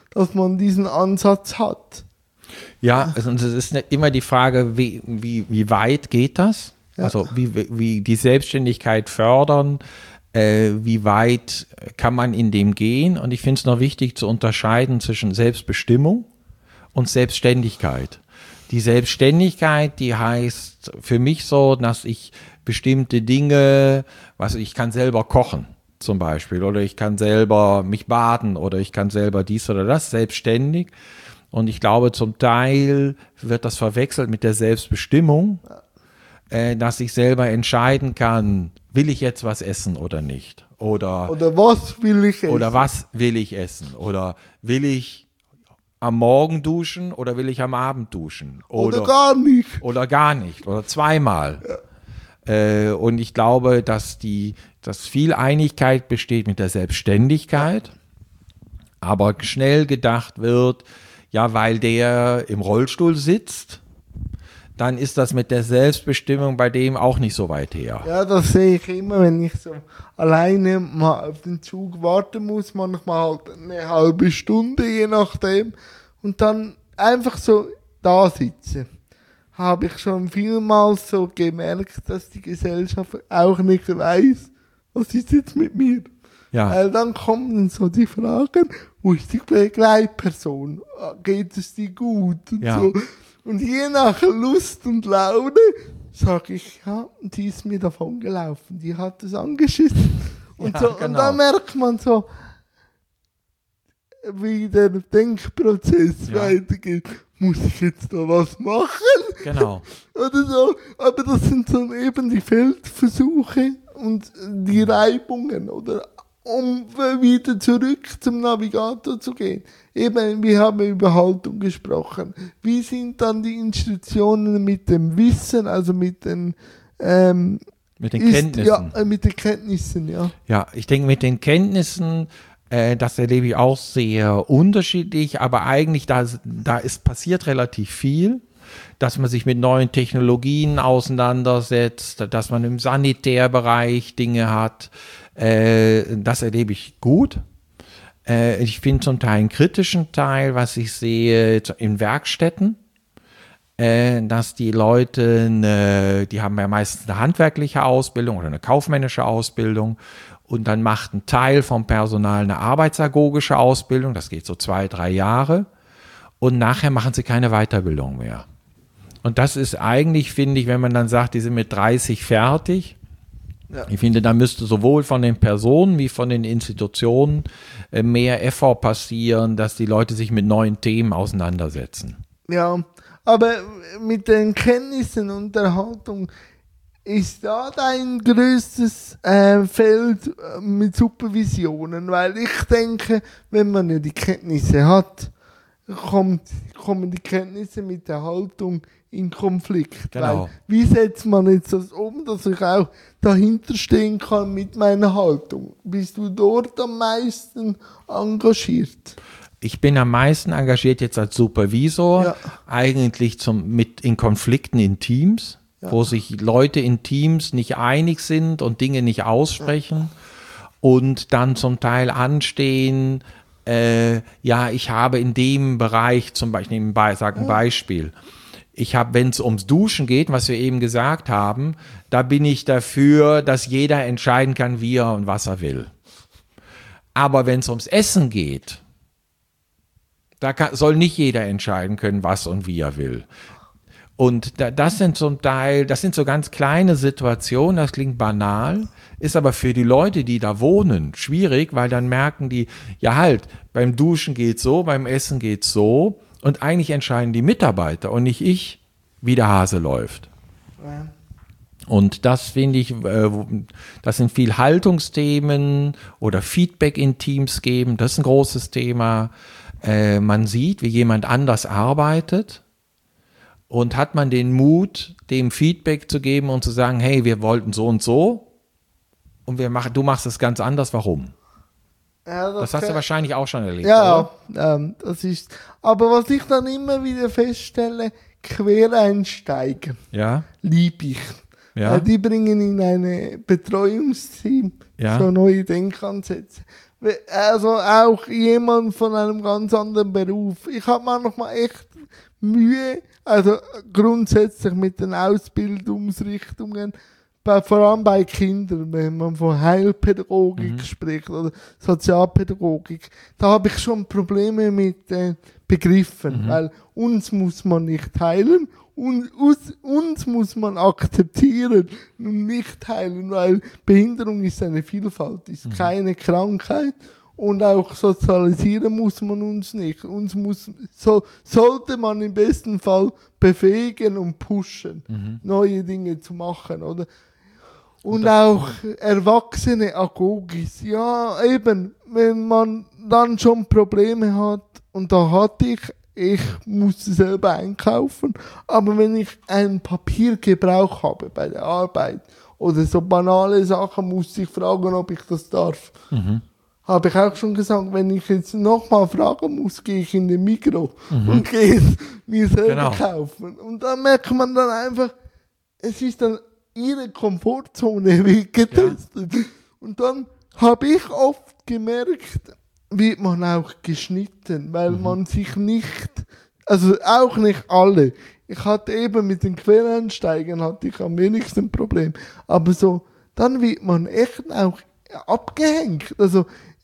dass man diesen Ansatz hat. Ja, also es ist immer die Frage, wie weit geht das? Ja. Also wie die Selbstständigkeit fördern, wie weit kann man in dem gehen? Und ich finde es noch wichtig zu unterscheiden zwischen Selbstbestimmung und Selbstständigkeit. Die Selbstständigkeit, die heißt für mich so, dass ich bestimmte Dinge, ich kann selber kochen zum Beispiel, oder ich kann selber mich baden, oder ich kann selber dies oder das, selbstständig. Und ich glaube, zum Teil wird das verwechselt mit der Selbstbestimmung, dass ich selber entscheiden kann, will ich jetzt was essen oder nicht? Oder was will ich essen? Oder was will ich essen? Oder will ich am Morgen duschen oder will ich am Abend duschen? Oder gar nicht. Oder gar nicht. Oder zweimal. Ja. Und ich glaube, dass viel Einigkeit besteht mit der Selbstständigkeit, aber schnell gedacht wird, ja, weil der im Rollstuhl sitzt, dann ist das mit der Selbstbestimmung bei dem auch nicht so weit her. Ja, das sehe ich immer, wenn ich so alleine mal auf den Zug warten muss, manchmal halt eine halbe Stunde, je nachdem, und dann einfach so da sitze. Habe ich schon vielmals so gemerkt, dass die Gesellschaft auch nicht weiß, was ist jetzt mit mir. Ja. Weil dann kommen so die Fragen, wo ist die Begleitperson? Geht es dir gut? Und ja. so. Und je nach Lust und Laune sage ich, ja, die ist mir davon gelaufen, die hat es angeschissen. Und, ja, so, genau. Und dann merkt man so, wie der Denkprozess weitergeht. Muss ich jetzt da was machen? Genau. Oder so. Aber das sind so eben die Feldversuche und die Reibungen, oder um wieder zurück zum Navigator zu gehen. Eben, wir haben über Haltung gesprochen. Wie sind dann die Institutionen mit dem Wissen, also mit den Kenntnissen? Ja, mit den Kenntnissen, ja. Ja, ich denke, mit den Kenntnissen, das erlebe ich auch sehr unterschiedlich, aber eigentlich passiert relativ viel, dass man sich mit neuen Technologien auseinandersetzt, dass man im Sanitärbereich Dinge hat. Das erlebe ich gut. Ich finde zum Teil einen kritischen Teil, was ich sehe in Werkstätten, dass die Leute, die haben ja meistens eine handwerkliche Ausbildung oder eine kaufmännische Ausbildung, und dann macht ein Teil vom Personal eine arbeitsagogische Ausbildung, das geht so 2-3 Jahre, und nachher machen sie keine Weiterbildung mehr. Und das ist eigentlich, finde ich, wenn man dann sagt, die sind mit 30 fertig, ja. Ich finde, da müsste sowohl von den Personen wie von den Institutionen mehr Effort passieren, dass die Leute sich mit neuen Themen auseinandersetzen. Ja, aber mit den Kenntnissen und der Haltung, ist da dein größtes Feld mit Supervisionen? Weil ich denke, wenn man ja die Kenntnisse hat, kommen die Kenntnisse mit der Haltung in Konflikt. Genau. Weil, wie setzt man jetzt das um, dass ich auch dahinter stehen kann mit meiner Haltung? Bist du dort am meisten engagiert? Ich bin am meisten engagiert jetzt als Supervisor, ja. Eigentlich in Konflikten in Teams, ja. Wo sich Leute in Teams nicht einig sind und Dinge nicht aussprechen, ja. Und dann zum Teil anstehen, ich habe in dem Bereich zum Beispiel, ein Beispiel, wenn es ums Duschen geht, was wir eben gesagt haben, da bin ich dafür, dass jeder entscheiden kann, wie er und was er will. Aber wenn es ums Essen geht, soll nicht jeder entscheiden können, was und wie er will. Und das sind so ganz kleine Situationen, das klingt banal, ist aber für die Leute, die da wohnen, schwierig, weil dann merken die, ja halt, beim Duschen geht's so, beim Essen geht's so, und eigentlich entscheiden die Mitarbeiter und nicht ich, wie der Hase läuft. Ja. Und das finde ich, das sind viel Haltungsthemen oder Feedback in Teams geben, das ist ein großes Thema. Man sieht, wie jemand anders arbeitet, und hat man den Mut, dem Feedback zu geben und zu sagen, hey, wir wollten so und so und du machst es ganz anders, warum? Ja, das hast du wahrscheinlich auch schon erlebt, ja, oder? Das ist, aber was ich dann immer wieder feststelle, Quereinsteiger, ja? liebe ich. Ja. Die bringen in ein Betreuungsteam so neue Denkansätze. Also auch jemand von einem ganz anderen Beruf. Ich habe manchmal echt Mühe, also grundsätzlich mit den Ausbildungsrichtungen, vor allem bei Kindern, wenn man von Heilpädagogik spricht oder Sozialpädagogik, da habe ich schon Probleme mit Begriffen, weil uns muss man nicht heilen, und uns muss man akzeptieren und nicht heilen, weil Behinderung ist eine Vielfalt, ist keine Krankheit. Und auch sozialisieren muss man uns nicht. Sollte man im besten Fall befähigen und pushen, neue Dinge zu machen, oder? Und auch erwachsene Agogis. Ja, eben, wenn man dann schon Probleme hat, und da hatte ich musste selber einkaufen, aber wenn ich einen Papiergebrauch habe bei der Arbeit oder so banale Sachen, musste ich fragen, ob ich das darf. Habe ich auch schon gesagt, wenn ich jetzt nochmal fragen muss, gehe ich in den Migros und gehe es mir selber kaufen. Und da merkt man dann einfach, es ist dann ihre Komfortzone getestet. Ja. Und dann habe ich oft gemerkt, wird man auch geschnitten, weil man sich nicht, also auch nicht alle. Ich hatte eben mit den Quereinsteigern hatte ich am wenigsten Problem. Aber so, dann wird man echt auch abgehängt. Also,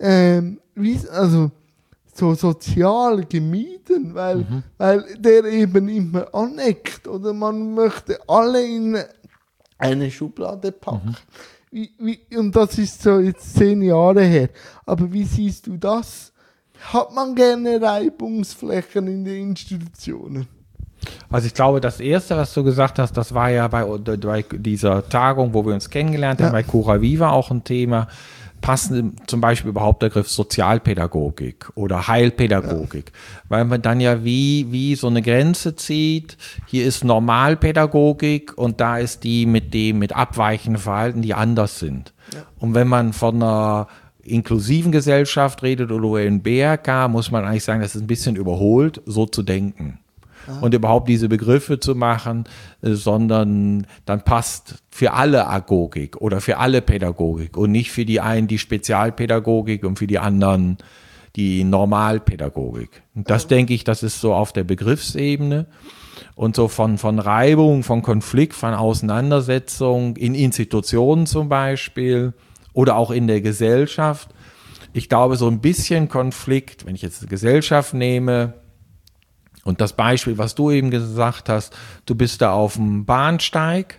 so sozial gemieden, weil der eben immer aneckt oder man möchte alle in eine Schublade packen. Und das ist so jetzt 10 Jahre her. Aber wie siehst du das? Hat man gerne Reibungsflächen in den Institutionen? Also ich glaube, das Erste, was du gesagt hast, das war ja bei dieser Tagung, wo wir uns kennengelernt haben, bei Cura Viva auch ein Thema. Passend zum Beispiel überhaupt der Begriff Sozialpädagogik oder Heilpädagogik, weil man dann ja wie so eine Grenze zieht. Hier ist Normalpädagogik und da ist die mit abweichenden Verhalten, die anders sind. Ja. Und wenn man von einer inklusiven Gesellschaft redet oder in BRK, muss man eigentlich sagen, das ist ein bisschen überholt, so zu denken. Und überhaupt diese Begriffe zu machen, sondern dann passt für alle Agogik oder für alle Pädagogik und nicht für die einen die Spezialpädagogik und für die anderen die Normalpädagogik. Und das denke ich, das ist so auf der Begriffsebene und so von Reibung, von Konflikt, von Auseinandersetzung in Institutionen zum Beispiel oder auch in der Gesellschaft. Ich glaube, so ein bisschen Konflikt, wenn ich jetzt die Gesellschaft nehme, und das Beispiel, was du eben gesagt hast, du bist da auf dem Bahnsteig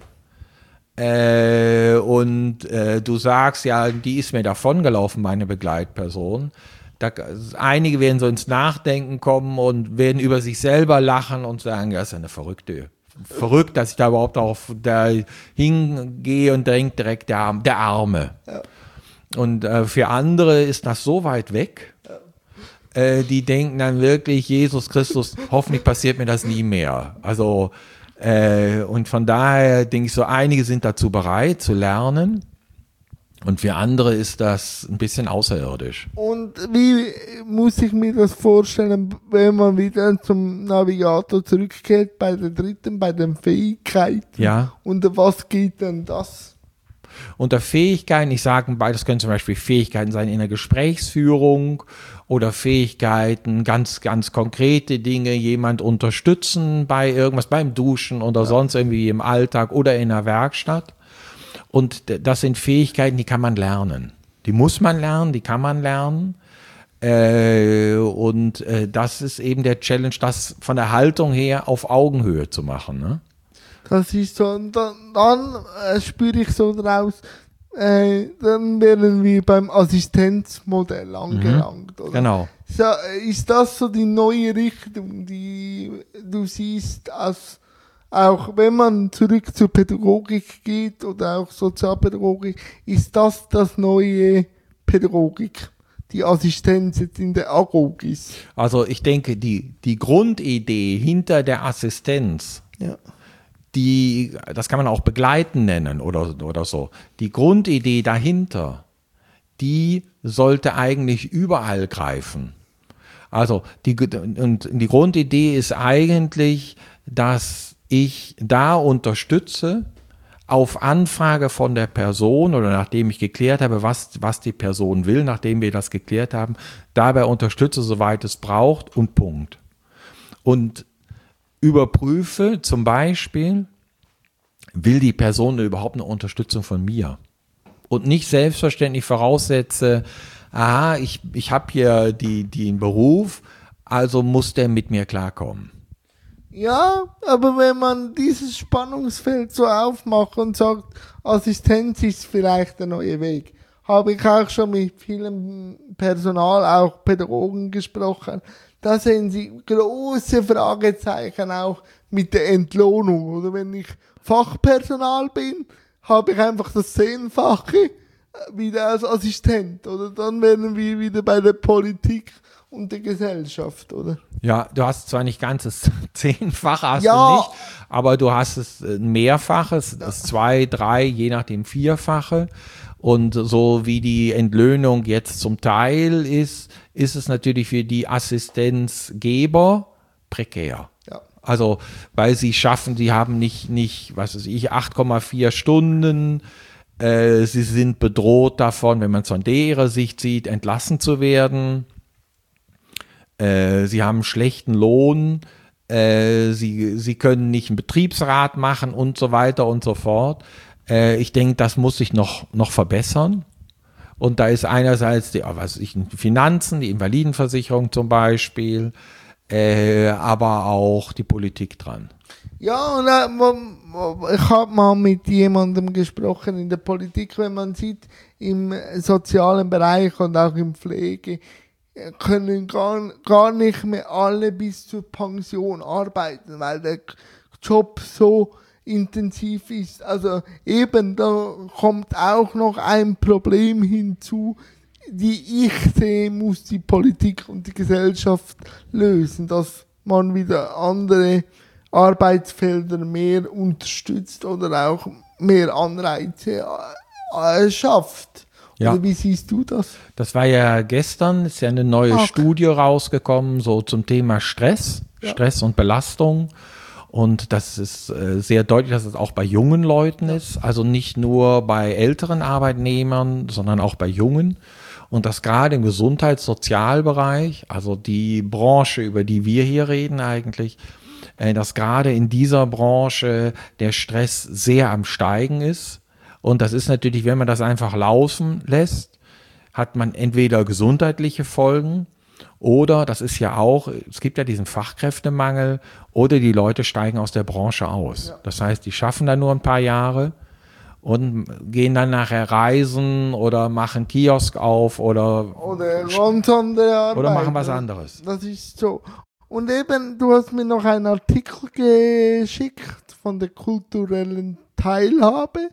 und du sagst, ja, die ist mir davongelaufen, meine Begleitperson. Einige werden so ins Nachdenken kommen und werden über sich selber lachen und sagen, ja, das ist eine Verrückte. Verrückt, dass ich da überhaupt da hingehe und denke direkt, der Arme. Ja. Und für andere ist das so weit weg. Die denken dann wirklich, Jesus Christus, hoffentlich passiert mir das nie mehr. Also, und von daher denke ich so, einige sind dazu bereit zu lernen und für andere ist das ein bisschen außerirdisch. Und wie muss ich mir das vorstellen, wenn man wieder zum Navigator zurückkehrt, bei der dritten, bei den Fähigkeiten? Ja. Und was geht denn das? Unter Fähigkeiten, ich sage, das können zum Beispiel Fähigkeiten sein in der Gesprächsführung oder Fähigkeiten, ganz, ganz konkrete Dinge, jemand unterstützen bei irgendwas, beim Duschen oder sonst irgendwie im Alltag oder in der Werkstatt. Und das sind Fähigkeiten, die kann man lernen. Die muss man lernen, die kann man lernen. Und das ist eben der Challenge, das von der Haltung her auf Augenhöhe zu machen, ne? Das ist so, und dann spüre ich so draus, dann werden wir beim Assistenzmodell angelangt. Oder? Genau. So, ist das so die neue Richtung, die du siehst, als auch wenn man zurück zur Pädagogik geht oder auch Sozialpädagogik, ist das neue Pädagogik? Die Assistenz jetzt in der Agogik? Also ich denke, die Grundidee hinter der Assistenz, das kann man auch begleiten nennen oder so. Die Grundidee dahinter, die sollte eigentlich überall greifen. Also die Grundidee ist eigentlich, dass ich da unterstütze, auf Anfrage von der Person oder nachdem ich geklärt habe, was die Person will, nachdem wir das geklärt haben, dabei unterstütze, soweit es braucht und Punkt. Und überprüfe zum Beispiel, will die Person überhaupt eine Unterstützung von mir? Und nicht selbstverständlich voraussetze, aha, ich habe hier den Beruf, also muss der mit mir klarkommen. Ja, aber wenn man dieses Spannungsfeld so aufmacht und sagt, Assistenz ist vielleicht der neue Weg, habe ich auch schon mit vielem Personal, auch Pädagogen gesprochen, da sehen sie große Fragezeichen auch mit der Entlohnung. Oder wenn ich Fachpersonal bin, habe ich einfach das 10-fache wieder als Assistent. Oder dann wären wir wieder bei der Politik und der Gesellschaft, oder? Ja, du hast zwar nicht ganzes 10-fache, hast Ja. du nicht, aber du hast es mehrfaches, das 2, 3, je nachdem 4-fache. Und so wie die Entlöhnung jetzt zum Teil ist es natürlich für die Assistenzgeber prekär. Ja. Also, weil sie haben nicht, was weiß ich, 8,4 Stunden. Sie sind bedroht davon, wenn man es von ihrer Sicht sieht, entlassen zu werden. Sie haben einen schlechten Lohn. Sie können nicht einen Betriebsrat machen und so weiter und so fort. Ich denke, das muss sich noch verbessern. Und da ist einerseits die Finanzen, die Invalidenversicherung zum Beispiel, aber auch die Politik dran. Ja, und ich habe mal mit jemandem gesprochen in der Politik, wenn man sieht, im sozialen Bereich und auch in Pflege, können gar nicht mehr alle bis zur Pension arbeiten, weil der Job so intensiv ist. Also eben, da kommt auch noch ein Problem hinzu, die ich sehe, muss die Politik und die Gesellschaft lösen, dass man wieder andere Arbeitsfelder mehr unterstützt oder auch mehr Anreize schafft. Ja. Oder wie siehst du das? Das war ja gestern, ist ja eine neue Studie rausgekommen, so zum Thema Stress und Belastung. Und das ist sehr deutlich, dass es auch bei jungen Leuten ist, also nicht nur bei älteren Arbeitnehmern, sondern auch bei jungen. Und das gerade im Gesundheits-Sozialbereich, also die Branche, über die wir hier reden eigentlich, dass gerade in dieser Branche der Stress sehr am Steigen ist. Und das ist natürlich, wenn man das einfach laufen lässt, hat man entweder gesundheitliche Folgen oder, das ist ja auch, es gibt ja diesen Fachkräftemangel, oder die Leute steigen aus der Branche aus. Ja. Das heißt, die schaffen dann nur ein paar Jahre und gehen dann nachher reisen oder machen Kiosk auf oder machen was anderes. Das ist so. Und eben, du hast mir noch einen Artikel geschickt von der kulturellen Teilhabe.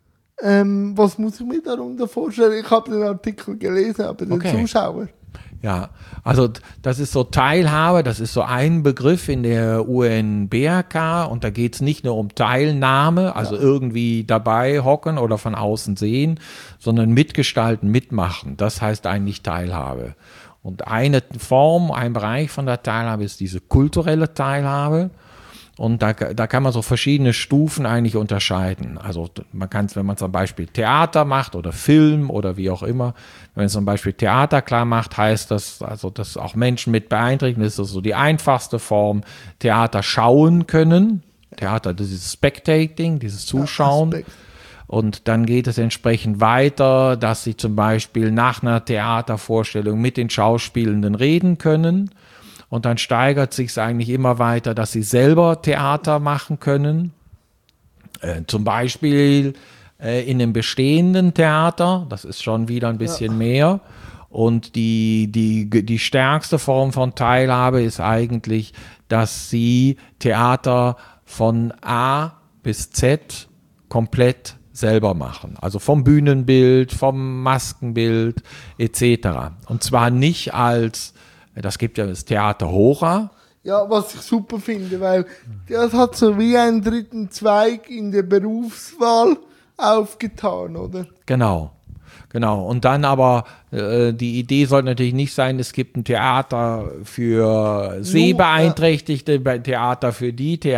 Was muss ich mir darunter vorstellen? Ich habe den Artikel gelesen, aber den Zuschauer. Ja, also das ist so Teilhabe, das ist so ein Begriff in der UNBRK und da geht es nicht nur um Teilnahme, also irgendwie dabei hocken oder von außen sehen, sondern mitgestalten, mitmachen. Das heißt eigentlich Teilhabe. Und eine Form, ein Bereich von der Teilhabe ist diese kulturelle Teilhabe. Und da kann man so verschiedene Stufen eigentlich unterscheiden. Also man kann es, wenn man zum Beispiel Theater macht oder Film oder wie auch immer, wenn man zum Beispiel Theater klar macht, heißt das, also dass auch Menschen mit Beeinträchtigungen, das ist so die einfachste Form, Theater schauen können. Theater, das ist Spectating, dieses Zuschauen. Ja, und dann geht es entsprechend weiter, dass sie zum Beispiel nach einer Theatervorstellung mit den Schauspielenden reden können. Und dann steigert sich es eigentlich immer weiter, dass sie selber Theater machen können. Zum Beispiel in einem bestehenden Theater, das ist schon wieder ein bisschen mehr. Und die stärkste Form von Teilhabe ist eigentlich, dass sie Theater von A bis Z komplett selber machen. Also vom Bühnenbild, vom Maskenbild etc. Und zwar nicht als, das gibt ja das Theater Hora. Ja, was ich super finde, weil das hat so wie einen dritten Zweig in der Berufswahl aufgetan, oder? Genau. Genau, und dann aber die Idee sollte natürlich nicht sein, es gibt ein Theater für Sehbeeinträchtigte, Theater für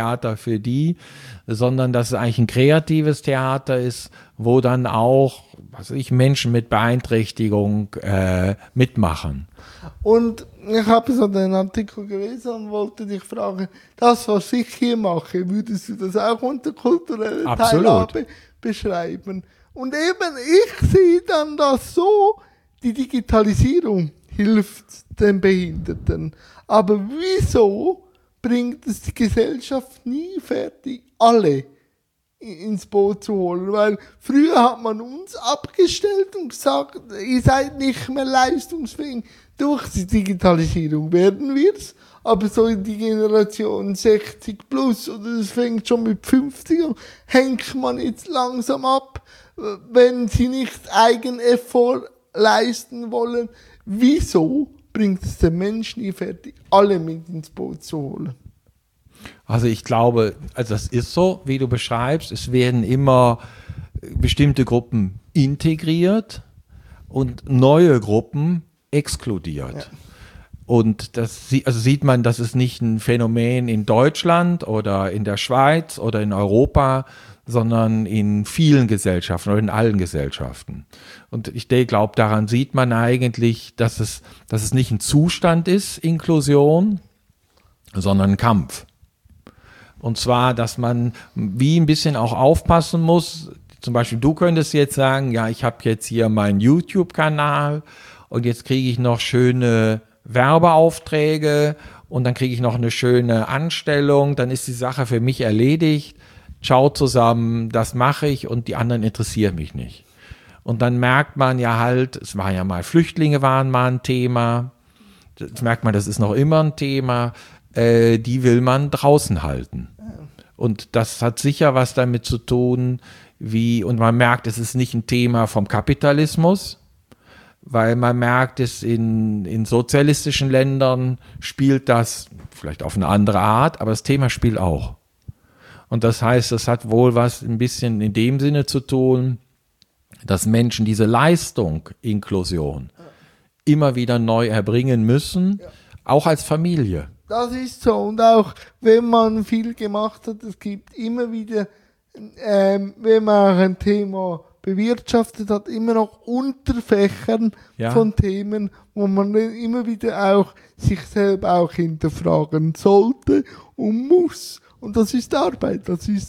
die, sondern dass es eigentlich ein kreatives Theater ist, wo dann auch, was weiß ich, Menschen mit Beeinträchtigung mitmachen. Und ich habe so den Artikel gelesen und wollte dich fragen, das, was ich hier mache, würdest du das auch unter kulturelle Teilhabe beschreiben? Und eben, ich sehe dann das so, die Digitalisierung hilft den Behinderten. Aber wieso bringt es die Gesellschaft nie fertig, alle ins Boot zu holen? Weil früher hat man uns abgestellt und gesagt, ihr seid nicht mehr leistungsfähig. Durch die Digitalisierung werden wir es. Aber so in die Generation 60 plus, oder das fängt schon mit 50 an, hängt man jetzt langsam ab, wenn sie nicht Eigeneffort leisten wollen. Wieso bringt es den Menschen nie fertig, alle mit ins Boot zu holen? Also ich glaube, also das ist so, wie du beschreibst, es werden immer bestimmte Gruppen integriert und neue Gruppen exkludiert. Ja. Und das sieht man, das ist nicht ein Phänomen in Deutschland oder in der Schweiz oder in Europa, sondern in vielen Gesellschaften oder in allen Gesellschaften. Und ich glaube, daran sieht man eigentlich, dass es nicht ein Zustand ist, Inklusion, sondern ein Kampf. Und zwar, dass man wie ein bisschen auch aufpassen muss. Zum Beispiel, du könntest jetzt sagen, ja, ich habe jetzt hier meinen YouTube-Kanal und jetzt kriege ich noch schöne Werbeaufträge und dann kriege ich noch eine schöne Anstellung, dann ist die Sache für mich erledigt. Ciao zusammen, das mache ich und die anderen interessieren mich nicht. Und dann merkt man ja halt, es war ja mal, Flüchtlinge waren mal ein Thema, jetzt merkt man, das ist noch immer ein Thema, die will man draußen halten. Und das hat sicher was damit zu tun, und man merkt, es ist nicht ein Thema vom Kapitalismus, weil man merkt, es in sozialistischen Ländern spielt das vielleicht auf eine andere Art, aber das Thema spielt auch. Und das heißt, es hat wohl was ein bisschen in dem Sinne zu tun, dass Menschen diese Leistung, Inklusion, immer wieder neu erbringen müssen, auch als Familie. Das ist so. Und auch wenn man viel gemacht hat, es gibt immer wieder, wenn man ein Thema bewirtschaftet hat, immer noch Unterfächern von Themen, wo man immer wieder auch sich selber auch hinterfragen sollte und muss. Und das ist Arbeit,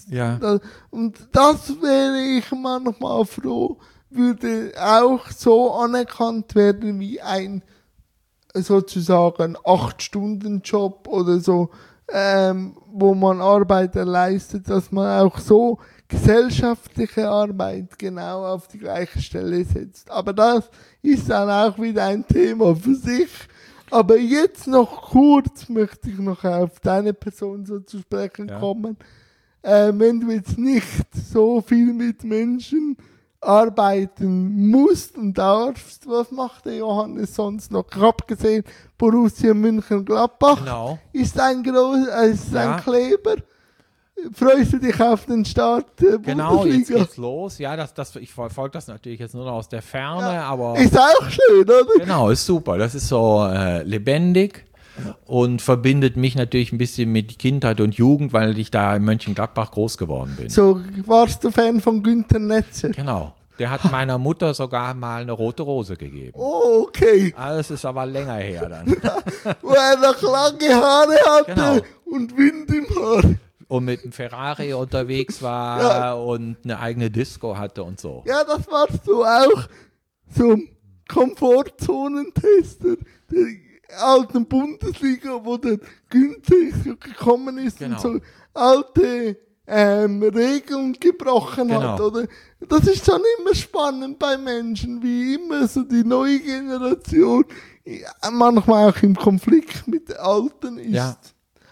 und das wäre ich manchmal froh, würde auch so anerkannt werden wie ein sozusagen 8-Stunden-Job oder so, wo man Arbeit leistet, dass man auch so gesellschaftliche Arbeit genau auf die gleiche Stelle setzt. Aber das ist dann auch wieder ein Thema für sich. Aber jetzt noch kurz möchte ich noch auf deine Person so zu sprechen kommen. Wenn du jetzt nicht so viel mit Menschen arbeiten musst und darfst, was macht der Johannes sonst noch? Ich habe gesehen, Borussia Mönchengladbach ist ein Kleber. Freust du dich auf den Start der Genau, Bundesliga? Jetzt geht's los. Ja, ich verfolge das natürlich jetzt nur noch aus der Ferne, aber... Ist auch schön, oder? Genau, ist super. Das ist so lebendig und verbindet mich natürlich ein bisschen mit Kindheit und Jugend, weil ich da in Mönchengladbach groß geworden bin. So, warst du Fan von Günther Netzer? Genau. Der hat meiner Mutter sogar mal eine rote Rose gegeben. Oh, okay. Das ist aber länger her dann. Wo er noch lange Haare hatte und Wind im Haar. Und mit einem Ferrari unterwegs war und eine eigene Disco hatte und so. Ja, das warst du auch. So ein Komfortzonentester der alten Bundesliga, wo der Günther gekommen ist und so alte Regeln gebrochen hat. Oder? Das ist schon immer spannend bei Menschen, wie immer so die neue Generation manchmal auch im Konflikt mit der alten ist. Ja.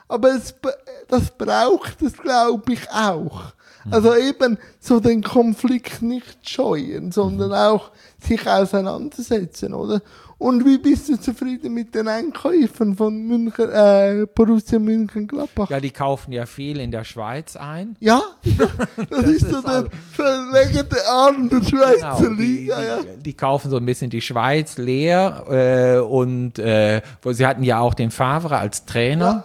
Aber das braucht es, glaube ich, auch. Also eben so den Konflikt nicht scheuen, sondern auch sich auseinandersetzen, oder? Und wie bist du zufrieden mit den Einkäufen von Borussia Mönchengladbach? Ja, die kaufen ja viel in der Schweiz ein. Ja, das ist so der verlängerte Arm der Schweizer Liga. Ja. Die kaufen so ein bisschen die Schweiz leer wo sie hatten ja auch den Favre als Trainer.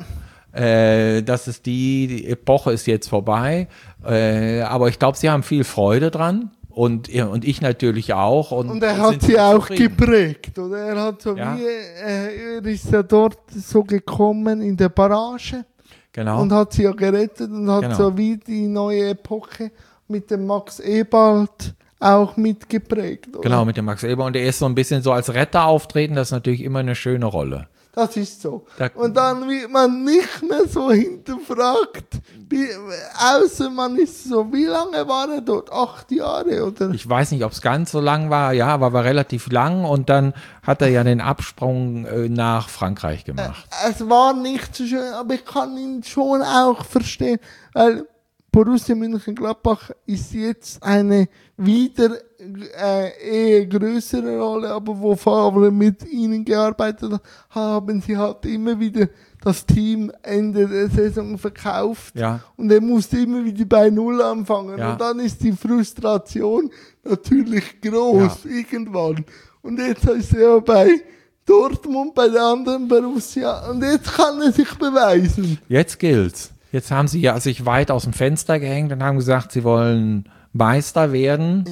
Das ist die Epoche ist jetzt vorbei. Aber ich glaube, sie haben viel Freude dran. Und ich natürlich auch. Und er hat sie auch geprägt, oder? Er hat so er ist ja dort so gekommen in der Barrage. Genau. Und hat sie ja gerettet und hat so wie die neue Epoche mit dem Max Eberl auch mitgeprägt, oder? Genau, mit dem Max Eberl. Und er ist so ein bisschen so als Retter auftreten, das ist natürlich immer eine schöne Rolle. Das ist so. Und dann wird man nicht mehr so hinterfragt, außer man ist so, wie lange war er dort? 8 Jahre, oder? Ich weiß nicht, ob es ganz so lang war, ja, aber war relativ lang und dann hat er ja den Absprung nach Frankreich gemacht. Es war nicht so schön, aber ich kann ihn schon auch verstehen, weil Borussia Mönchengladbach ist jetzt eine wieder eher größere Rolle, aber wo Favre mit ihnen gearbeitet hat, haben sie halt immer wieder das Team Ende der Saison verkauft. Ja. Und er musste immer wieder bei Null anfangen. Ja. Und dann ist die Frustration natürlich groß irgendwann. Und jetzt ist er bei Dortmund, bei der anderen Borussia. Und jetzt kann er sich beweisen. Jetzt gilt's. Jetzt haben sie ja sich weit aus dem Fenster gehängt und haben gesagt, sie wollen Meister werden,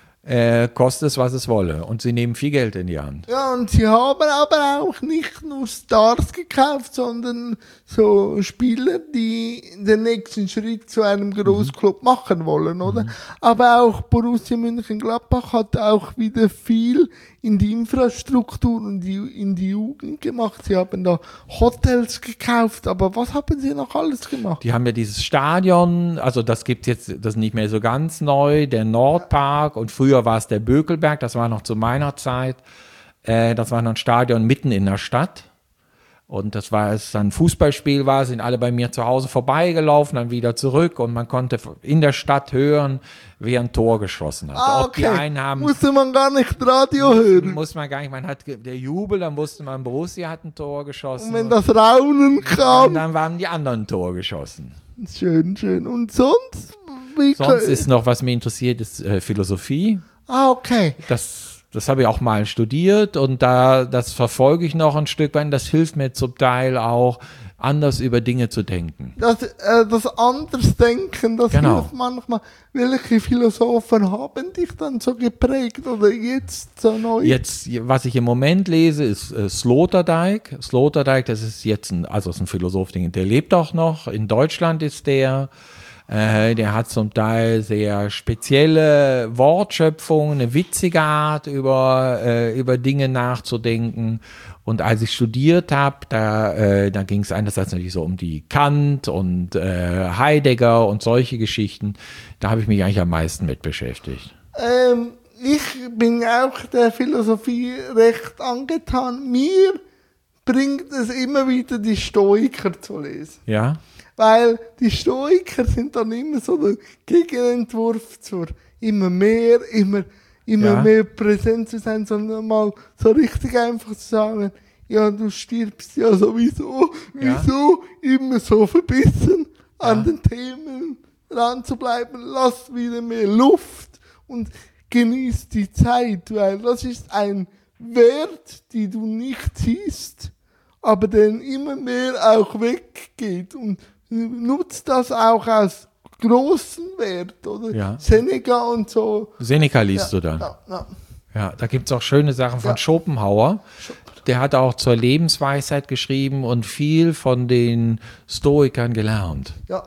koste es, was es wolle. Und sie nehmen viel Geld in die Hand. Ja, und sie haben aber auch nicht nur Stars gekauft, sondern so Spieler, die den nächsten Schritt zu einem Großclub machen wollen, oder? Aber auch Borussia Mönchengladbach hat auch wieder viel in die Infrastruktur und in die Jugend gemacht. Sie haben da Hotels gekauft, aber was haben sie noch alles gemacht? Die haben ja dieses Stadion, also das gibt's jetzt, das ist nicht mehr so ganz neu, der Nordpark und früher war es der Bökelberg, das war noch zu meiner Zeit. Das war noch ein Stadion mitten in der Stadt. Und das war, als dann ein Fußballspiel war, sind alle bei mir zu Hause vorbeigelaufen, dann wieder zurück und man konnte in der Stadt hören, wer ein Tor geschossen hat. Ob die einen haben, musste man gar nicht Radio hören. Muss man gar nicht, man hat der Jubel, dann wusste man, Borussia hat ein Tor geschossen. Und wenn das Raunen kam. Dann waren die anderen ein Tor geschossen. Schön, schön. Und sonst? Sonst ist noch, was mich interessiert, ist Philosophie. Okay. Das habe ich auch mal studiert und das verfolge ich noch ein Stück weit. Das hilft mir zum Teil auch, anders über Dinge zu denken. Das Andersdenken, das hilft manchmal. Welche Philosophen haben dich dann so geprägt oder jetzt so neu? Jetzt, was ich im Moment lese, ist Sloterdijk. Sloterdijk, das ist jetzt ein Philosoph, der lebt auch noch. In Deutschland ist der hat zum Teil sehr spezielle Wortschöpfungen, eine witzige Art, über Dinge nachzudenken. Und als ich studiert habe, da ging es einerseits natürlich so um die Kant und Heidegger und solche Geschichten. Da habe ich mich eigentlich am meisten mit beschäftigt. Ich bin auch der Philosophie recht angetan. Mir bringt es immer wieder, die Stoiker zu lesen. Ja. Weil die Stoiker sind dann immer so der Gegenentwurf zur immer mehr präsent zu sein, sondern mal so richtig einfach zu sagen, ja, du stirbst ja sowieso, wieso immer so verbissen an den Themen dran zu bleiben, lass wieder mehr Luft und genieß die Zeit, weil das ist ein Wert, die du nicht siehst, aber den immer mehr auch weggeht und nutzt das auch als großen Wert, oder? Ja. Seneca und so. Seneca liest du dann? Ja, da gibt es auch schöne Sachen von Schopenhauer. Der hat auch zur Lebensweisheit geschrieben und viel von den Stoikern gelernt. Ja,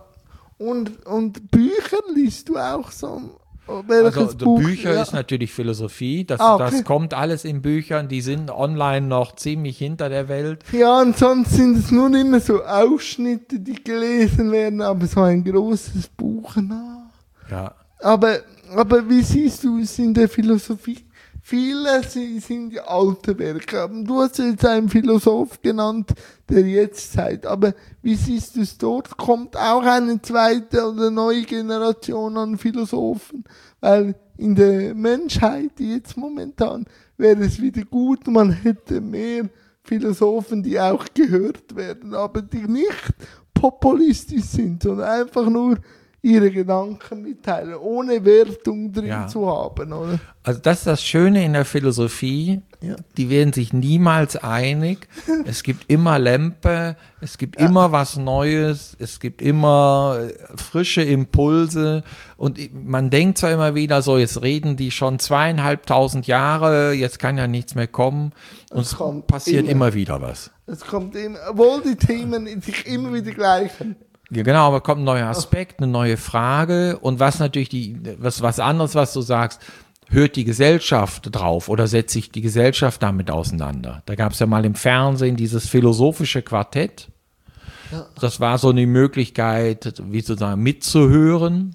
und Bücher liest du auch so? Also Bücher ist natürlich Philosophie, das kommt alles in Büchern, die sind online noch ziemlich hinter der Welt. Ja, und sonst sind es nur immer so Ausschnitte, die gelesen werden, aber so ein großes Buch nach. Ja. Aber wie siehst du es in der Philosophie? viele sind ja alte Werke. Du hast jetzt einen Philosoph genannt der Jetztzeit, aber wie siehst du es dort? Kommt auch eine zweite oder neue Generation an Philosophen? Weil in der Menschheit jetzt momentan wäre es wieder gut, man hätte mehr Philosophen, die auch gehört werden, aber die nicht populistisch sind, sondern einfach nur ihre Gedanken mitteilen, ohne Wertung drin zu haben, oder? Also das ist das Schöne in der Philosophie, die werden sich niemals einig. Es gibt immer Lempe, es gibt immer was Neues, es gibt immer frische Impulse und man denkt zwar immer wieder so, jetzt reden die schon 2500 Jahre, jetzt kann ja nichts mehr kommen und es passiert immer wieder was. Es kommt immer, obwohl die Themen sich immer wieder gleichen. Ja, genau, aber kommt ein neuer Aspekt, eine neue Frage und was natürlich was anderes, was du sagst, hört die Gesellschaft drauf oder setzt sich die Gesellschaft damit auseinander? Da gab es ja mal im Fernsehen dieses philosophische Quartett. Ja. Das war so eine Möglichkeit, wie sozusagen mitzuhören.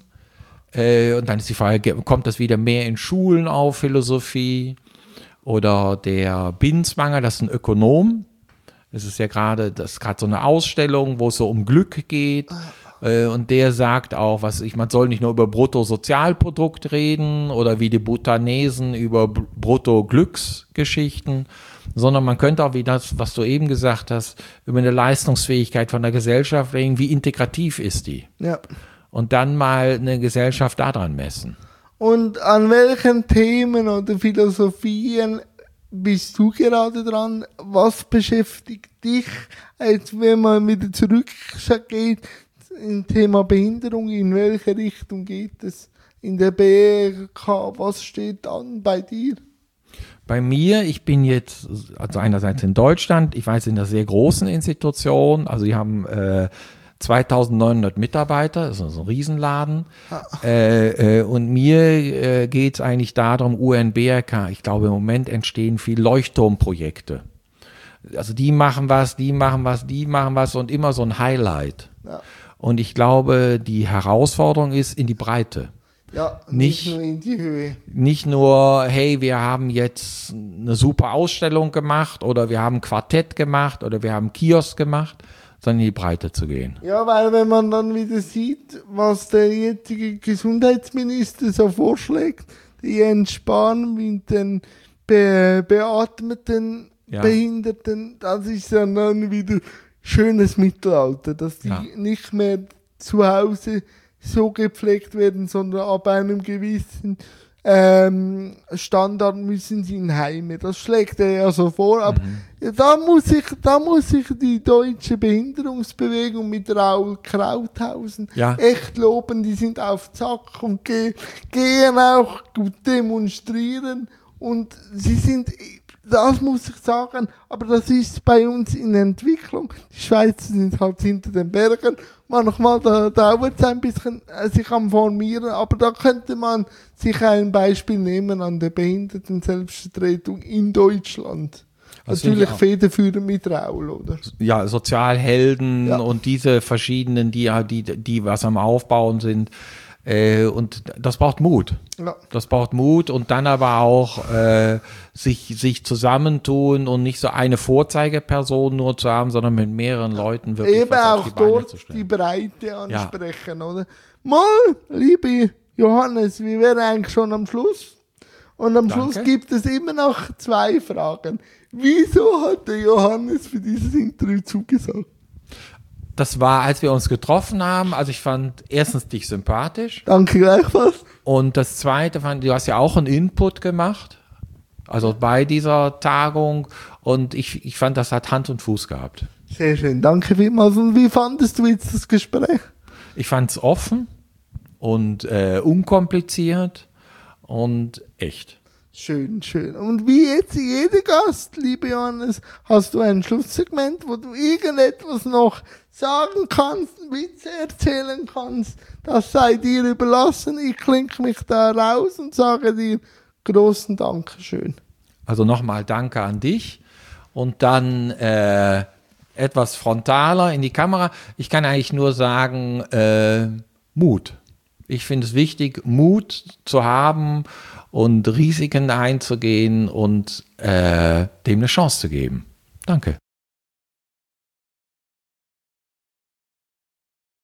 Und dann ist die Frage, kommt das wieder mehr in Schulen auf, Philosophie? Oder der Binswanger, das ist ein Ökonom. Das ist gerade so eine Ausstellung, wo es so um Glück geht. Und der sagt auch, man soll nicht nur über Bruttosozialprodukt reden oder wie die Bhutanesen über Bruttoglücksgeschichten, sondern man könnte auch, wie das, was du eben gesagt hast, über eine Leistungsfähigkeit von der Gesellschaft reden, wie integrativ ist die? Ja. Und dann mal eine Gesellschaft daran messen. Und an welchen Themen oder Philosophien bist du gerade dran? Was beschäftigt dich, als wenn man wieder zurückgeht im Thema Behinderung? In welche Richtung geht es in der BRK? Was steht an bei dir? Bei mir, ich bin jetzt, also einerseits in Deutschland, ich weiß in einer sehr großen Institution, also die haben 2900 Mitarbeiter, das ist so ein Riesenladen. Und mir geht es eigentlich darum, UNBRK, ich glaube im Moment entstehen viele Leuchtturmprojekte. Also die machen was und immer so ein Highlight. Ja. Und ich glaube, die Herausforderung ist in die Breite. Ja, nicht nur in die Höhe. Nicht nur, hey, wir haben jetzt eine super Ausstellung gemacht oder wir haben ein Quartett gemacht oder wir haben einen Kiosk gemacht, sondern in die Breite zu gehen. Ja, weil wenn man dann wieder sieht, was der jetzige Gesundheitsminister so vorschlägt, die Jens Spahn mit den beatmeten Behinderten, das ist dann wieder schönes Mittelalter, dass die nicht mehr zu Hause so gepflegt werden, sondern ab einem gewissen Standard müssen sie in Heime. Das schlägt er ja so vor. Aber da muss ich die deutsche Behinderungsbewegung mit Raul Krauthausen echt loben. Die sind auf Zack und gehen auch gut demonstrieren. Und sie sind, das muss ich sagen, aber das ist bei uns in Entwicklung. Die Schweizer sind halt hinter den Bergen. Manchmal dauert es ein bisschen, sich am Formieren, aber da könnte man sich ein Beispiel nehmen an der Behinderten-Selbstvertretung in Deutschland. Das natürlich federführend mit Raul, oder? Ja, Sozialhelden und diese verschiedenen, die was am Aufbauen sind. Und das braucht Mut. Ja. Das braucht Mut und dann aber auch sich zusammentun und nicht so eine Vorzeigeperson nur zu haben, sondern mit mehreren Leuten wirklich eben auch die dort die Breite ansprechen, oder? Mal, liebe Johannes, wir wären eigentlich schon am Schluss. Und am Schluss gibt es immer noch 2 Fragen. Wieso hat der Johannes für dieses Interview zugesagt? Das war, als wir uns getroffen haben, also ich fand erstens dich sympathisch. Danke gleichfalls. Und das Zweite, du hast ja auch einen Input gemacht, also bei dieser Tagung. Und ich fand, das hat Hand und Fuß gehabt. Sehr schön, danke vielmals. Und wie fandest du jetzt das Gespräch? Ich fand es offen und unkompliziert und echt. Schön, schön. Und wie jetzt jeder Gast, liebe Johannes, hast du ein Schlusssegment, wo du irgendetwas noch sagen kannst, Witze erzählen kannst. Das sei dir überlassen. Ich klinke mich da raus und sage dir großen Dankeschön. Also nochmal Danke an dich und dann etwas frontaler in die Kamera. Ich kann eigentlich nur sagen, Mut. Ich finde es wichtig, Mut zu haben und Risiken einzugehen und dem eine Chance zu geben. Danke.